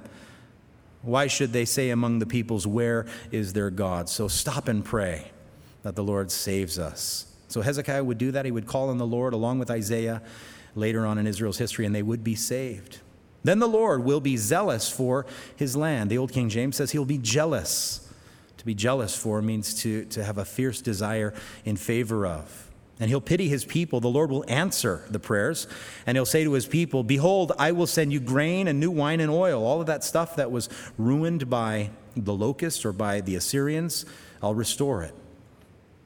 Why should they say among the peoples, where is their God? So stop and pray that the Lord saves us. So Hezekiah would do that. He would call on the Lord along with Isaiah later on in Israel's history, and they would be saved. Then the Lord will be zealous for his land. The old King James says he'll be jealous. To be jealous for means to, to have a fierce desire in favor of. And he'll pity his people. The Lord will answer the prayers, and he'll say to his people, behold, I will send you grain and new wine and oil. All of that stuff that was ruined by the locusts or by the Assyrians, I'll restore it.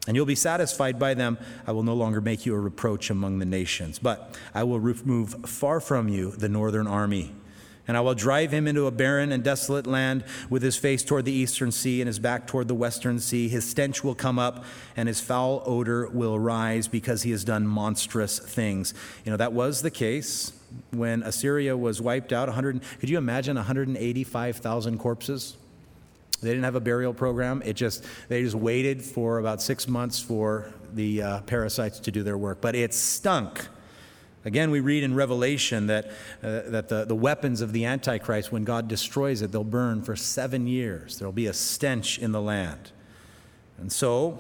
And you'll be satisfied by them. I will no longer make you a reproach among the nations, but I will remove far from you the northern army. And I will drive him into a barren and desolate land with his face toward the eastern sea and his back toward the western sea. His stench will come up and his foul odor will rise because he has done monstrous things. You know, that was the case when Assyria was wiped out. one hundred, could you imagine one hundred eighty-five thousand corpses? They didn't have a burial program. It just they just waited for about six months for the uh, parasites to do their work. But it stunk. Again, we read in Revelation that uh, that the, the weapons of the Antichrist, when God destroys it, they'll burn for seven years. There'll be a stench in the land. And so,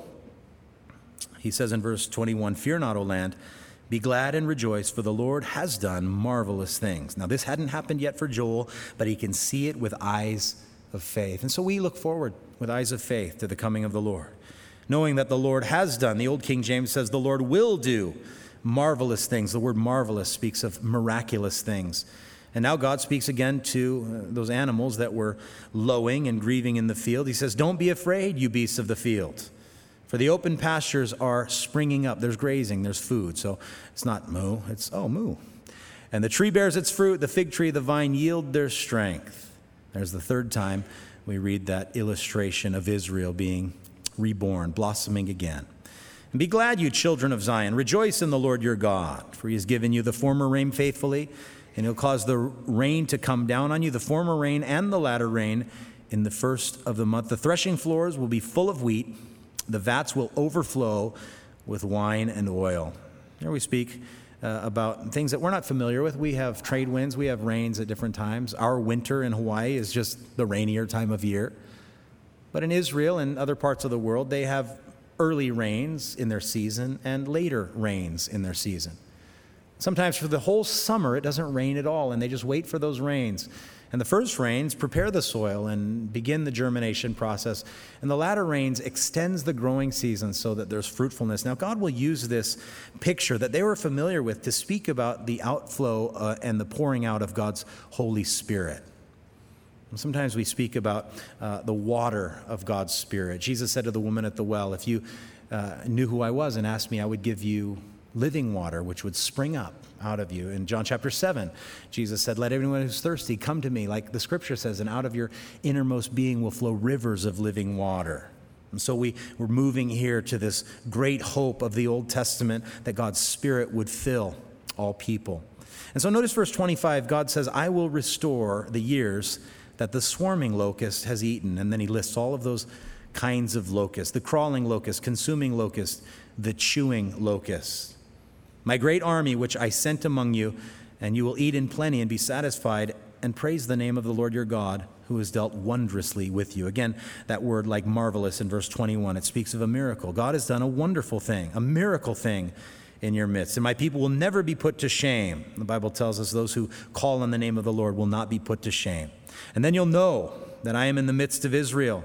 he says in verse twenty-one, "Fear not, O land, be glad and rejoice, for the Lord has done marvelous things." Now, this hadn't happened yet for Joel, but he can see it with eyes of faith. And so we look forward with eyes of faith to the coming of the Lord, knowing that the Lord has done. The old King James says the Lord will do marvelous things. The word marvelous speaks of miraculous things. And now God speaks again to those animals that were lowing and grieving in the field. He says, "Don't be afraid, you beasts of the field, for the open pastures are springing up." There's grazing, there's food. So it's not moo, it's oh, moo. "And the tree bears its fruit, the fig tree, the vine yield their strength." There's the third time we read that illustration of Israel being reborn, blossoming again. "And be glad, you children of Zion. Rejoice in the Lord your God, for he has given you the former rain faithfully, and he'll cause the rain to come down on you, the former rain and the latter rain, in the first of the month. The threshing floors will be full of wheat. The vats will overflow with wine and oil." Here we speak Uh, about things that we're not familiar with. We have trade winds, we have rains at different times. Our winter in Hawaii is just the rainier time of year. But in Israel and other parts of the world, they have early rains in their season and later rains in their season. Sometimes for the whole summer, it doesn't rain at all, and they just wait for those rains. And the first rains prepare the soil and begin the germination process. And the latter rains extends the growing season so that there's fruitfulness. Now, God will use this picture that they were familiar with to speak about the outflow uh, and the pouring out of God's Holy Spirit. And sometimes we speak about uh, the water of God's Spirit. Jesus said to the woman at the well, "If you uh, knew who I was and asked me, I would give you living water, which would spring up out of you." In John chapter seven, Jesus said, "Let everyone who's thirsty come to me," like the scripture says, "and out of your innermost being will flow rivers of living water." And so we, we're moving here to this great hope of the Old Testament that God's Spirit would fill all people. And so notice verse twenty-five, God says, "I will restore the years that the swarming locust has eaten." And then he lists all of those kinds of locusts: the crawling locust, consuming locust, the chewing locust. "My great army, which I sent among you, and you will eat in plenty and be satisfied, and praise the name of the Lord your God, who has dealt wondrously with you." Again, that word like marvelous in verse twenty-one, it speaks of a miracle. God has done a wonderful thing, a miracle thing in your midst. "And my people will never be put to shame." The Bible tells us those who call on the name of the Lord will not be put to shame. "And then you'll know that I am in the midst of Israel.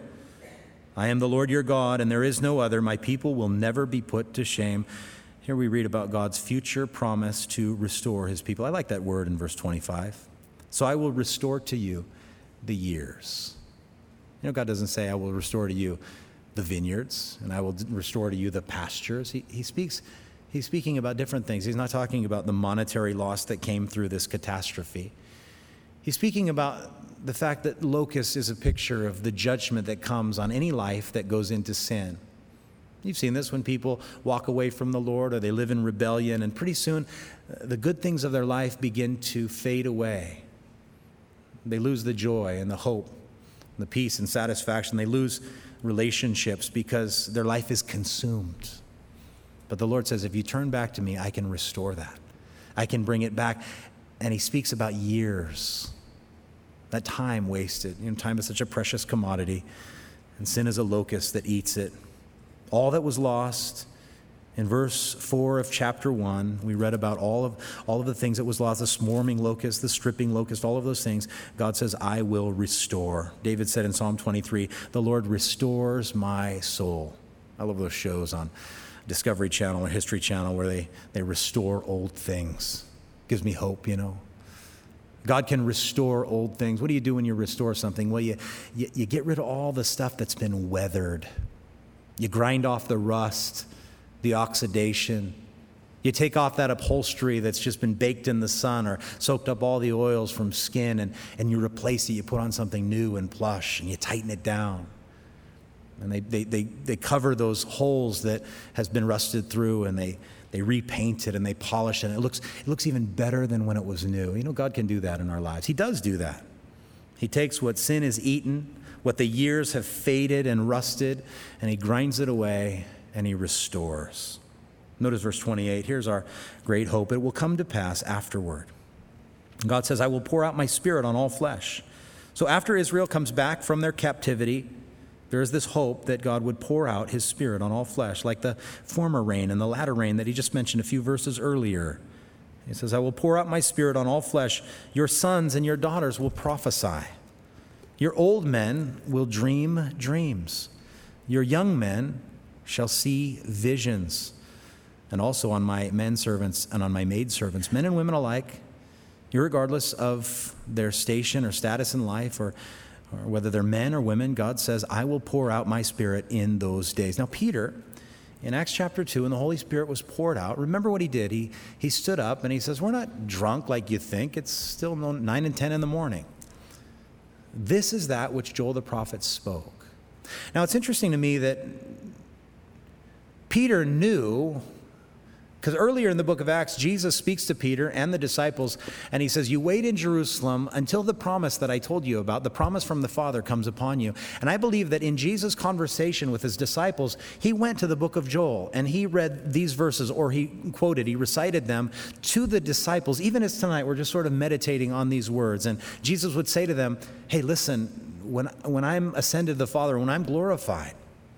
I am the Lord your God, and there is no other. My people will never be put to shame." Here we read about God's future promise to restore his people. I like that word in verse twenty-five. "So I will restore to you the years." You know, God doesn't say, "I will restore to you the vineyards, and I will restore to you the pastures." He, he speaks, he's speaking about different things. He's not talking about the monetary loss that came through this catastrophe. He's speaking about the fact that locust is a picture of the judgment that comes on any life that goes into sin. You've seen this when people walk away from the Lord or they live in rebellion, and pretty soon the good things of their life begin to fade away. They lose the joy and the hope, and the peace and satisfaction. They lose relationships because their life is consumed. But the Lord says, if you turn back to me, I can restore that. I can bring it back. And he speaks about years, that time wasted. You know, time is such a precious commodity, and sin is a locust that eats it. All that was lost. In verse four of chapter one, we read about all of all of the things that was lost, the swarming locust, the stripping locust, all of those things. God says, I will restore. David said in Psalm twenty-three, the Lord restores my soul. I love those shows on Discovery Channel or History Channel where they, they restore old things. Gives me hope, you know. God can restore old things. What do you do when you restore something? Well, you, you, you get rid of all the stuff that's been weathered. You grind off the rust, the oxidation. You take off that upholstery that's just been baked in the sun or soaked up all the oils from skin, and, and you replace it. You put on something new and plush, and you tighten it down. And they, they, they, they cover those holes that has been rusted through, and they, they repaint it and they polish it. And it looks, it looks even better than when it was new. You know, God can do that in our lives. He does do that. He takes what sin has eaten, what the years have faded and rusted, and he grinds it away and he restores. Notice verse twenty-eight. Here's our great hope. It will come to pass afterward. God says, I will pour out my spirit on all flesh. So after Israel comes back from their captivity, there is this hope that God would pour out his spirit on all flesh, like the former rain and the latter rain that he just mentioned a few verses earlier. He says, I will pour out my spirit on all flesh. Your sons and your daughters will prophesy. Your old men will dream dreams. Your young men shall see visions. And also on my men servants and on my maid servants, men and women alike, irregardless of their station or status in life, or, or whether they're men or women, God says, I will pour out my spirit in those days. Now, Peter, in Acts chapter two, when the Holy Spirit was poured out, remember what he did. He, he stood up and he says, we're not drunk like you think. It's still nine and ten in the morning. This is that which Joel the prophet spoke. Now, it's interesting to me that Peter knew, because earlier in the book of Acts, Jesus speaks to Peter and the disciples, and he says, you wait in Jerusalem until the promise that I told you about, the promise from the Father, comes upon you. And I believe that in Jesus' conversation with his disciples, he went to the book of Joel, and he read these verses, or he quoted, he recited them to the disciples. Even as tonight, we're just sort of meditating on these words. And Jesus would say to them, hey, listen, when, when I'm ascended to the Father, when I'm glorified,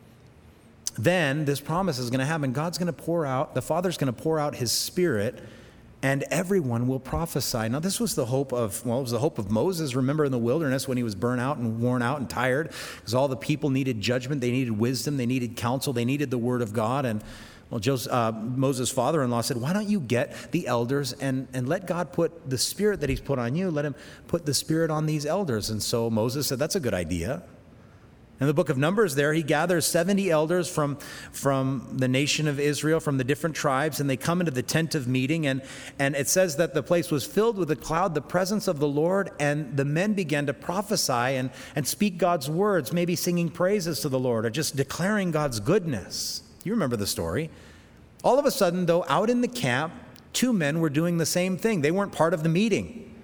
then this promise is going to happen. God's going to pour out, the Father's going to pour out his Spirit, and everyone will prophesy. Now, this was the hope of, well, it was the hope of Moses. Remember in the wilderness when he was burnt out and worn out and tired, because all the people needed judgment, they needed wisdom, they needed counsel, they needed the word of God. And well, Joseph, uh, Moses' father-in-law said, why don't you get the elders and, and let God put the Spirit that he's put on you, let him put the Spirit on these elders. And so Moses said, that's a good idea. In the book of Numbers there, he gathers seventy elders from, from the nation of Israel, from the different tribes, and they come into the tent of meeting, and, and it says that the place was filled with a cloud, the presence of the Lord, and the men began to prophesy and, and speak God's words, maybe singing praises to the Lord or just declaring God's goodness. You remember the story. All of a sudden, though, out in the camp, two men were doing the same thing. They weren't part of the meeting.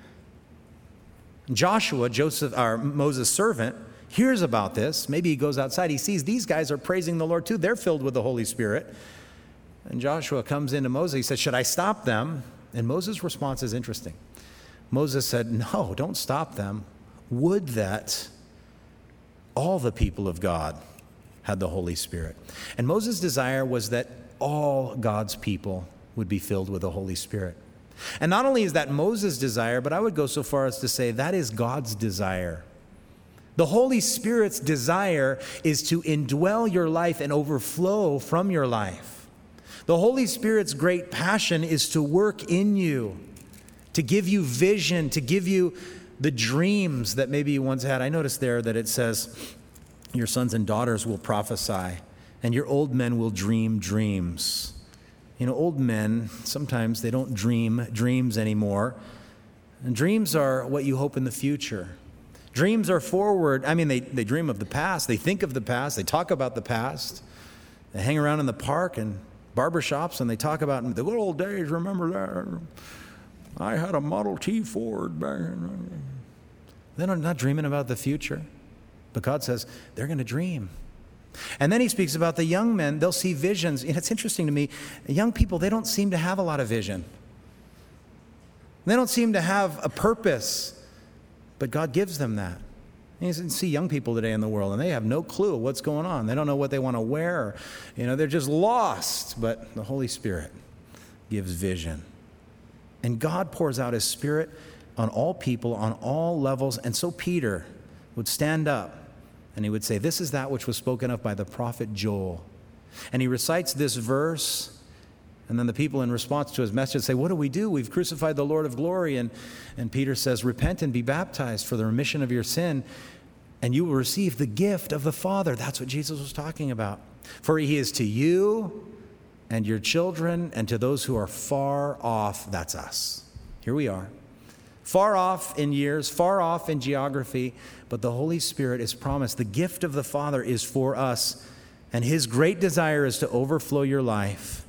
Joshua, Joseph, or Moses' servant, hears about this. Maybe he goes outside. He sees these guys are praising the Lord too. They're filled with the Holy Spirit. And Joshua comes into Moses. He says, should I stop them? And Moses' response is interesting. Moses said, no, don't stop them. Would that all the people of God had the Holy Spirit. And Moses' desire was that all God's people would be filled with the Holy Spirit. And not only is that Moses' desire, but I would go so far as to say that is God's desire. The Holy Spirit's desire is to indwell your life and overflow from your life. The Holy Spirit's great passion is to work in you, to give you vision, to give you the dreams that maybe you once had. I noticed there that it says, your sons and daughters will prophesy, and your old men will dream dreams. You know, old men, sometimes they don't dream dreams anymore. And dreams are what you hope in the future. Dreams are forward. I mean, they, they dream of the past. They think of the past. They talk about the past. They hang around in the park and barbershops, and they talk about the good old days. Remember that? I had a Model T Ford back in. They're not dreaming about the future. But God says they're going to dream. And then he speaks about the young men. They'll see visions. And it's interesting to me, young people, they don't seem to have a lot of vision. They don't seem to have a purpose. But God gives them that. You can see young people today in the world, and they have no clue what's going on. They don't know what they want to wear. You know, they're just lost. But the Holy Spirit gives vision. And God pours out his Spirit on all people, on all levels. And so Peter would stand up, and he would say, this is that which was spoken of by the prophet Joel. And he recites this verse. And then the people in response to his message say, what do we do? We've crucified the Lord of glory. And, and Peter says, repent and be baptized for the remission of your sin. and you will receive the gift of the Father. That's what Jesus was talking about. For he is to you and your children and to those who are far off. That's us. Here we are. Far off in years, far off in geography, but the Holy Spirit is promised. The gift of the Father is for us, and his great desire is to overflow your life,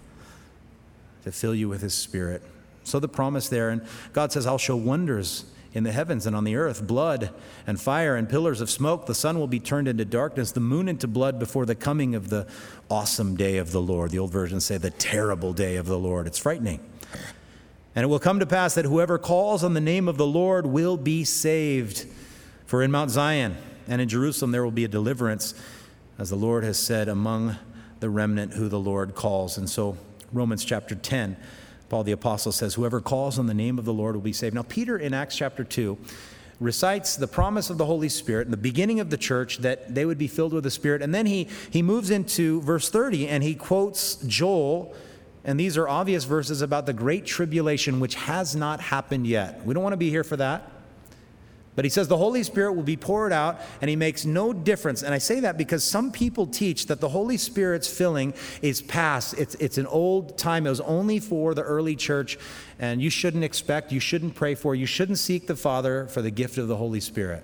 to fill you with his Spirit. So the promise there, and God says, I'll show wonders in the heavens and on the earth, blood and fire and pillars of smoke. The sun will be turned into darkness, the moon into blood before the coming of the awesome day of the Lord. The old versions say the terrible day of the Lord. It's frightening. And it will come to pass that whoever calls on the name of the Lord will be saved. For in Mount Zion and in Jerusalem there will be a deliverance, as the Lord has said, among the remnant who the Lord calls. And so Romans chapter ten, Paul the Apostle says, whoever calls on the name of the Lord will be saved. Now Peter in Acts chapter two recites the promise of the Holy Spirit in the beginning of the church that they would be filled with the Spirit. And then he, he moves into verse thirty and he quotes Joel. And these are obvious verses about the great tribulation, which has not happened yet. We don't want to be here for that. But he says the Holy Spirit will be poured out, and he makes no difference. And I say that because some people teach that the Holy Spirit's filling is past. It's, it's an old time. It was only for the early church, and you shouldn't expect, you shouldn't pray for, you shouldn't seek the Father for the gift of the Holy Spirit.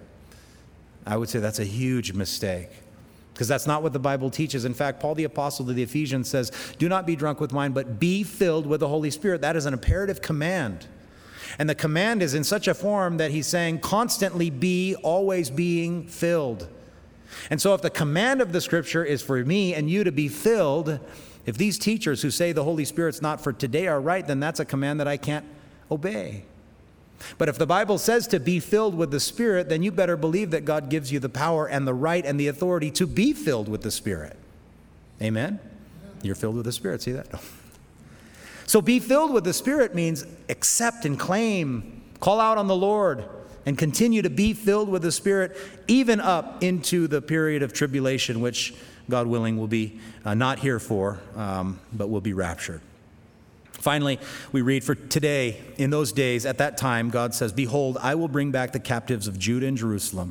I would say that's a huge mistake, because that's not what the Bible teaches. In fact, Paul the Apostle to the Ephesians says, do not be drunk with wine, but be filled with the Holy Spirit. That is an imperative command. And the command is in such a form that he's saying constantly be, always being filled. And so if the command of the Scripture is for me and you to be filled, if these teachers who say the Holy Spirit's not for today are right, then that's a command that I can't obey. But if the Bible says to be filled with the Spirit, then you better believe that God gives you the power and the right and the authority to be filled with the Spirit. Amen? You're filled with the Spirit. See that? No. So be filled with the Spirit means accept and claim, call out on the Lord, and continue to be filled with the Spirit even up into the period of tribulation, which, God willing, will be uh, not here for, um, but will be raptured. Finally, we read, for today, in those days, at that time, God says, behold, I will bring back the captives of Judah and Jerusalem,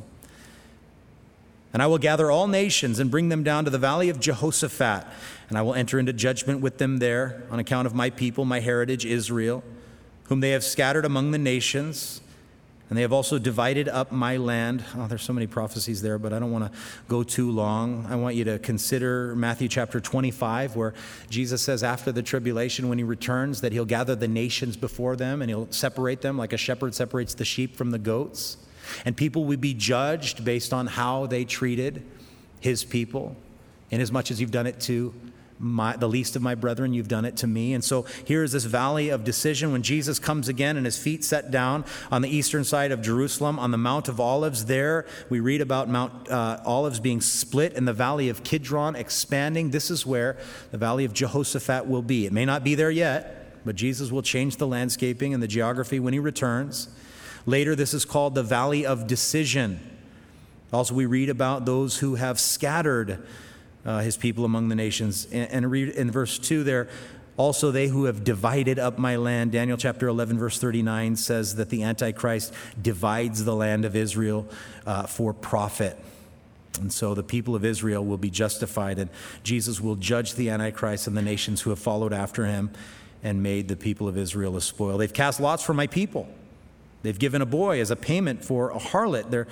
and I will gather all nations and bring them down to the valley of Jehoshaphat, and I will enter into judgment with them there on account of my people, my heritage, Israel, whom they have scattered among the nations, and they have also divided up my land. Oh, there's so many prophecies there, but I don't want to go too long. I want you to consider Matthew chapter twenty-five, where Jesus says after the tribulation, when he returns, that he'll gather the nations before them, and he'll separate them like a shepherd separates the sheep from the goats. And people will be judged based on how they treated his people. Inasmuch as you've done it to my, the least of my brethren, you've done it to me. And so here is this valley of decision when Jesus comes again and his feet set down on the eastern side of Jerusalem on the Mount of Olives. There we read about Mount uh, Olives being split and the valley of Kidron expanding. This is where the valley of Jehoshaphat will be. It may not be there yet, but Jesus will change the landscaping and the geography when he returns. Later, this is called the Valley of Decision. Also, we read about those who have scattered uh, his people among the nations. And, and read in verse two there, also they who have divided up my land. Daniel chapter eleven, verse thirty-nine says that the Antichrist divides the land of Israel uh, for profit. And so the people of Israel will be justified, and Jesus will judge the Antichrist and the nations who have followed after him and made the people of Israel a spoil. They've cast lots for my people. They've given a boy as a payment for a harlot. They're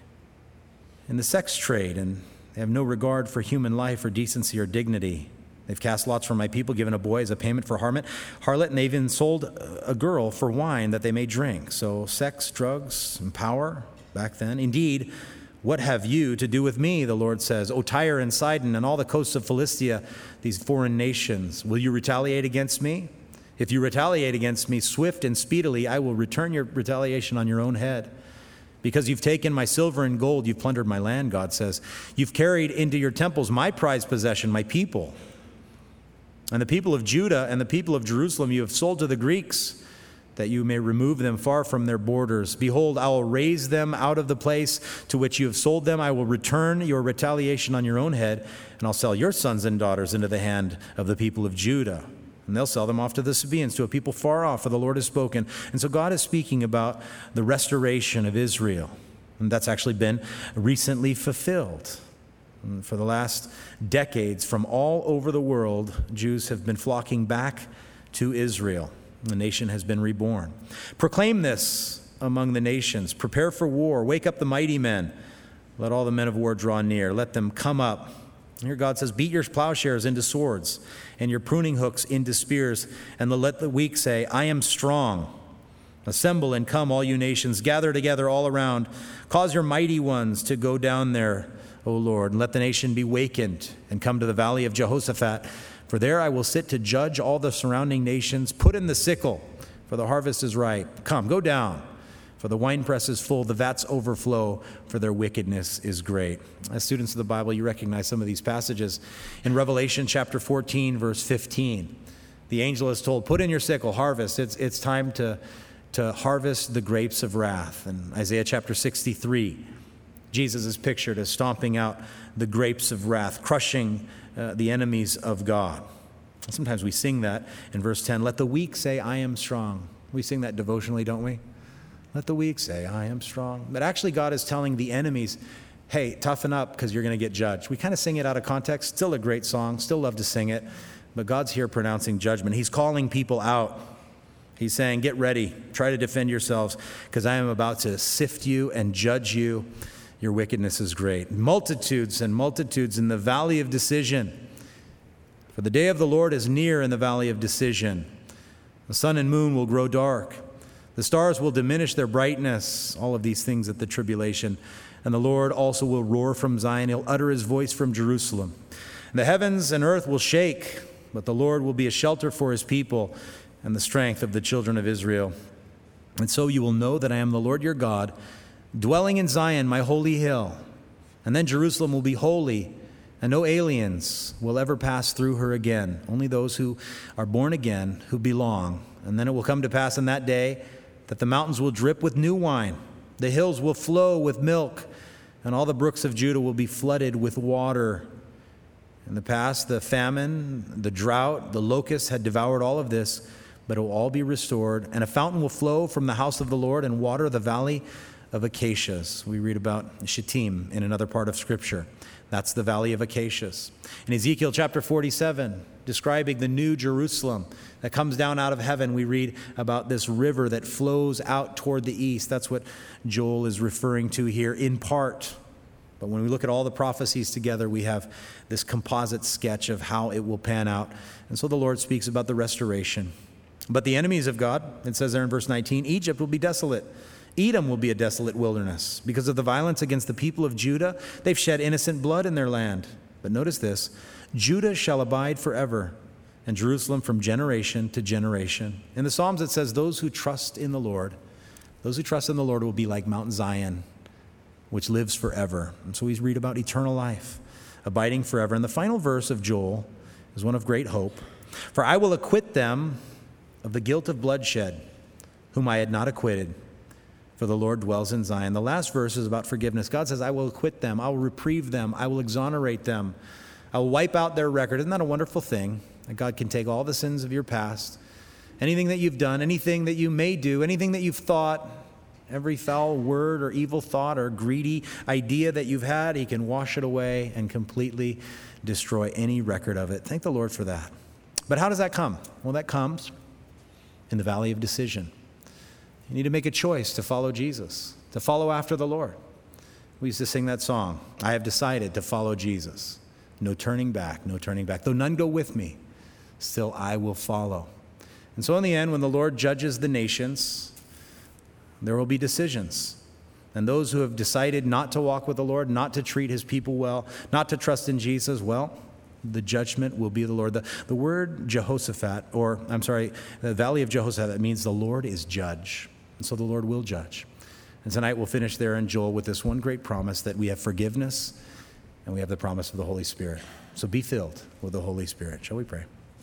in the sex trade, and they have no regard for human life or decency or dignity. They've cast lots for my people, given a boy as a payment for harlot, harlot, and they've even sold a girl for wine that they may drink. So sex, drugs, and power back then. Indeed, what have you to do with me, the Lord says, O Tyre and Sidon and all the coasts of Philistia, these foreign nations? Will you retaliate against me? If you retaliate against me swift and speedily, I will return your retaliation on your own head. Because you've taken my silver and gold, you've plundered my land, God says. You've carried into your temples my prized possession, my people. And the people of Judah and the people of Jerusalem you have sold to the Greeks, that you may remove them far from their borders. Behold, I will raise them out of the place to which you have sold them. I will return your retaliation on your own head, and I'll sell your sons and daughters into the hand of the people of Judah. And they'll sell them off to the Sabaeans, to a people far off, for the Lord has spoken. And so God is speaking about the restoration of Israel. And that's actually been recently fulfilled. And for the last decades, from all over the world, Jews have been flocking back to Israel. The nation has been reborn. Proclaim this among the nations. Prepare for war. Wake up the mighty men. Let all the men of war draw near. Let them come up. Here God says, beat your plowshares into swords and your pruning hooks into spears, and let the weak say, I am strong. Assemble and come, all you nations. Gather together all around. Cause your mighty ones to go down there, O Lord, and let the nation be wakened and come to the valley of Jehoshaphat. For there I will sit to judge all the surrounding nations. Put in the sickle, for the harvest is ripe. Come, go down, for the winepress is full, the vats overflow, for their wickedness is great. As students of the Bible, you recognize some of these passages. In Revelation chapter fourteen, verse fifteen, the angel is told, put in your sickle, harvest. It's, it's time to, to harvest the grapes of wrath. In Isaiah chapter sixty-three, Jesus is pictured as stomping out the grapes of wrath, crushing uh, the enemies of God. Sometimes we sing that in verse ten, let the weak say, I am strong. We sing that devotionally, don't we? Let the weak say, I am strong. But actually God is telling the enemies, hey, toughen up because you're going to get judged. We kind of sing it out of context. Still a great song. Still love to sing it. But God's here pronouncing judgment. He's calling people out. He's saying, get ready. Try to defend yourselves because I am about to sift you and judge you. Your wickedness is great. Multitudes and multitudes in the valley of decision. For the day of the Lord is near in the valley of decision. The sun and moon will grow dark. The stars will diminish their brightness. All of these things at the tribulation. And the Lord also will roar from Zion. He'll utter his voice from Jerusalem. And the heavens and earth will shake, but the Lord will be a shelter for his people and the strength of the children of Israel. And so you will know that I am the Lord your God, dwelling in Zion, my holy hill. And then Jerusalem will be holy, and no aliens will ever pass through her again. Only those who are born again, who belong. And then it will come to pass in that day that the mountains will drip with new wine, the hills will flow with milk, and all the brooks of Judah will be flooded with water. In the past, the famine, the drought, the locusts had devoured all of this, but it will all be restored. And a fountain will flow from the house of the Lord and water the valley of acacias. We read about Shittim in another part of Scripture. That's the valley of acacias. In Ezekiel chapter forty-seven, describing the new Jerusalem that comes down out of heaven, we read about this river that flows out toward the east. That's what Joel is referring to here in part. But when we look at all the prophecies together, we have this composite sketch of how it will pan out. And so the Lord speaks about the restoration. But the enemies of God, it says there in verse nineteen, Egypt will be desolate. Edom will be a desolate wilderness. Because of the violence against the people of Judah, they've shed innocent blood in their land. But notice this, Judah shall abide forever, and Jerusalem from generation to generation. In the Psalms it says, those who trust in the Lord, those who trust in the Lord will be like Mount Zion, which lives forever. And so we read about eternal life, abiding forever. And the final verse of Joel is one of great hope. For I will acquit them of the guilt of bloodshed, whom I had not acquitted. For the Lord dwells in Zion. The last verse is about forgiveness. God says, I will acquit them. I will reprieve them. I will exonerate them. I will wipe out their record. Isn't that a wonderful thing? That God can take all the sins of your past, anything that you've done, anything that you may do, anything that you've thought, every foul word or evil thought or greedy idea that you've had, he can wash it away and completely destroy any record of it. Thank the Lord for that. But how does that come? Well, that comes in the valley of decision. You need to make a choice to follow Jesus, to follow after the Lord. We used to sing that song, I have decided to follow Jesus. No turning back, no turning back. Though none go with me, still I will follow. And so in the end, when the Lord judges the nations, there will be decisions. And those who have decided not to walk with the Lord, not to treat his people well, not to trust in Jesus, well, the judgment will be the Lord. The, the word Jehoshaphat, or I'm sorry, the valley of Jehoshaphat, means the Lord is judge. And so the Lord will judge. And tonight we'll finish there in Joel with this one great promise that we have forgiveness and we have the promise of the Holy Spirit. So be filled with the Holy Spirit. Shall we pray?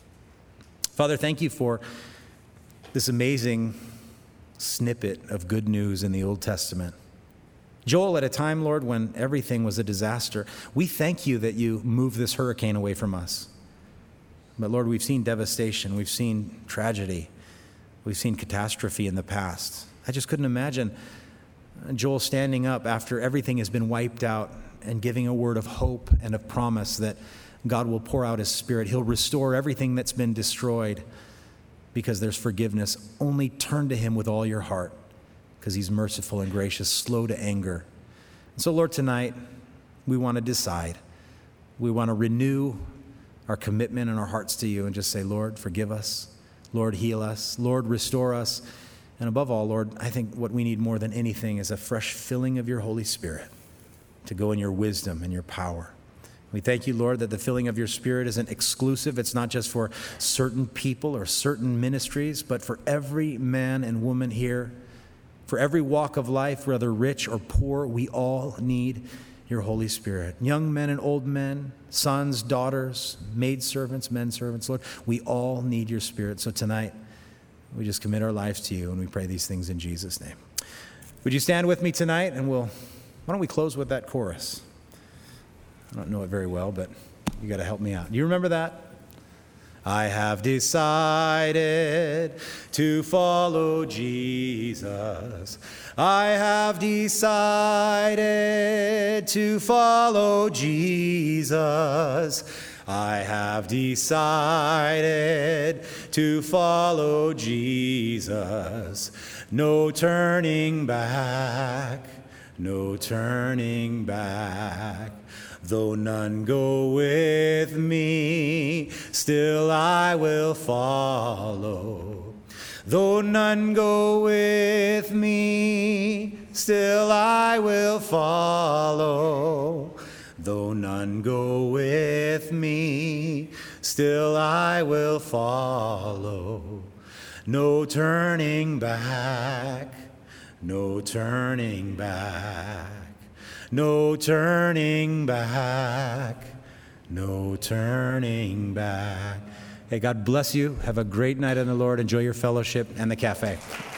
Father, thank you for this amazing snippet of good news in the Old Testament. Joel, at a time, Lord, when everything was a disaster, we thank you that you moved this hurricane away from us. But Lord, we've seen devastation. We've seen tragedy. We've seen catastrophe in the past. I just couldn't imagine Joel standing up after everything has been wiped out and giving a word of hope and of promise that God will pour out his Spirit. He'll restore everything that's been destroyed because there's forgiveness. Only turn to him with all your heart because he's merciful and gracious, slow to anger. And so, Lord, tonight we want to decide. We want to renew our commitment and our hearts to you and just say, Lord, forgive us. Lord, heal us. Lord, restore us. And above all, Lord, I think what we need more than anything is a fresh filling of your Holy Spirit to go in your wisdom and your power. We thank you, Lord, that the filling of your Spirit isn't exclusive. It's not just for certain people or certain ministries, but for every man and woman here, for every walk of life, whether rich or poor, we all need your Holy Spirit. Young men and old men, sons, daughters, maidservants, men servants, Lord, we all need your Spirit. So tonight, we just commit our lives to you, and we pray these things in Jesus' name. Would you stand with me tonight, and we'll, why don't we close with that chorus? I don't know it very well, but you got to help me out. Do you remember that? I have decided to follow Jesus. I have decided to follow Jesus. I have decided to follow Jesus. No turning back, no turning back. Though none go with me, still I will follow. Though none go with me, still I will follow. Though none go with me, still I will follow. No turning back, no turning back. No turning back, no turning back. Hey, God bless you. Have a great night in the Lord. Enjoy your fellowship and the cafe.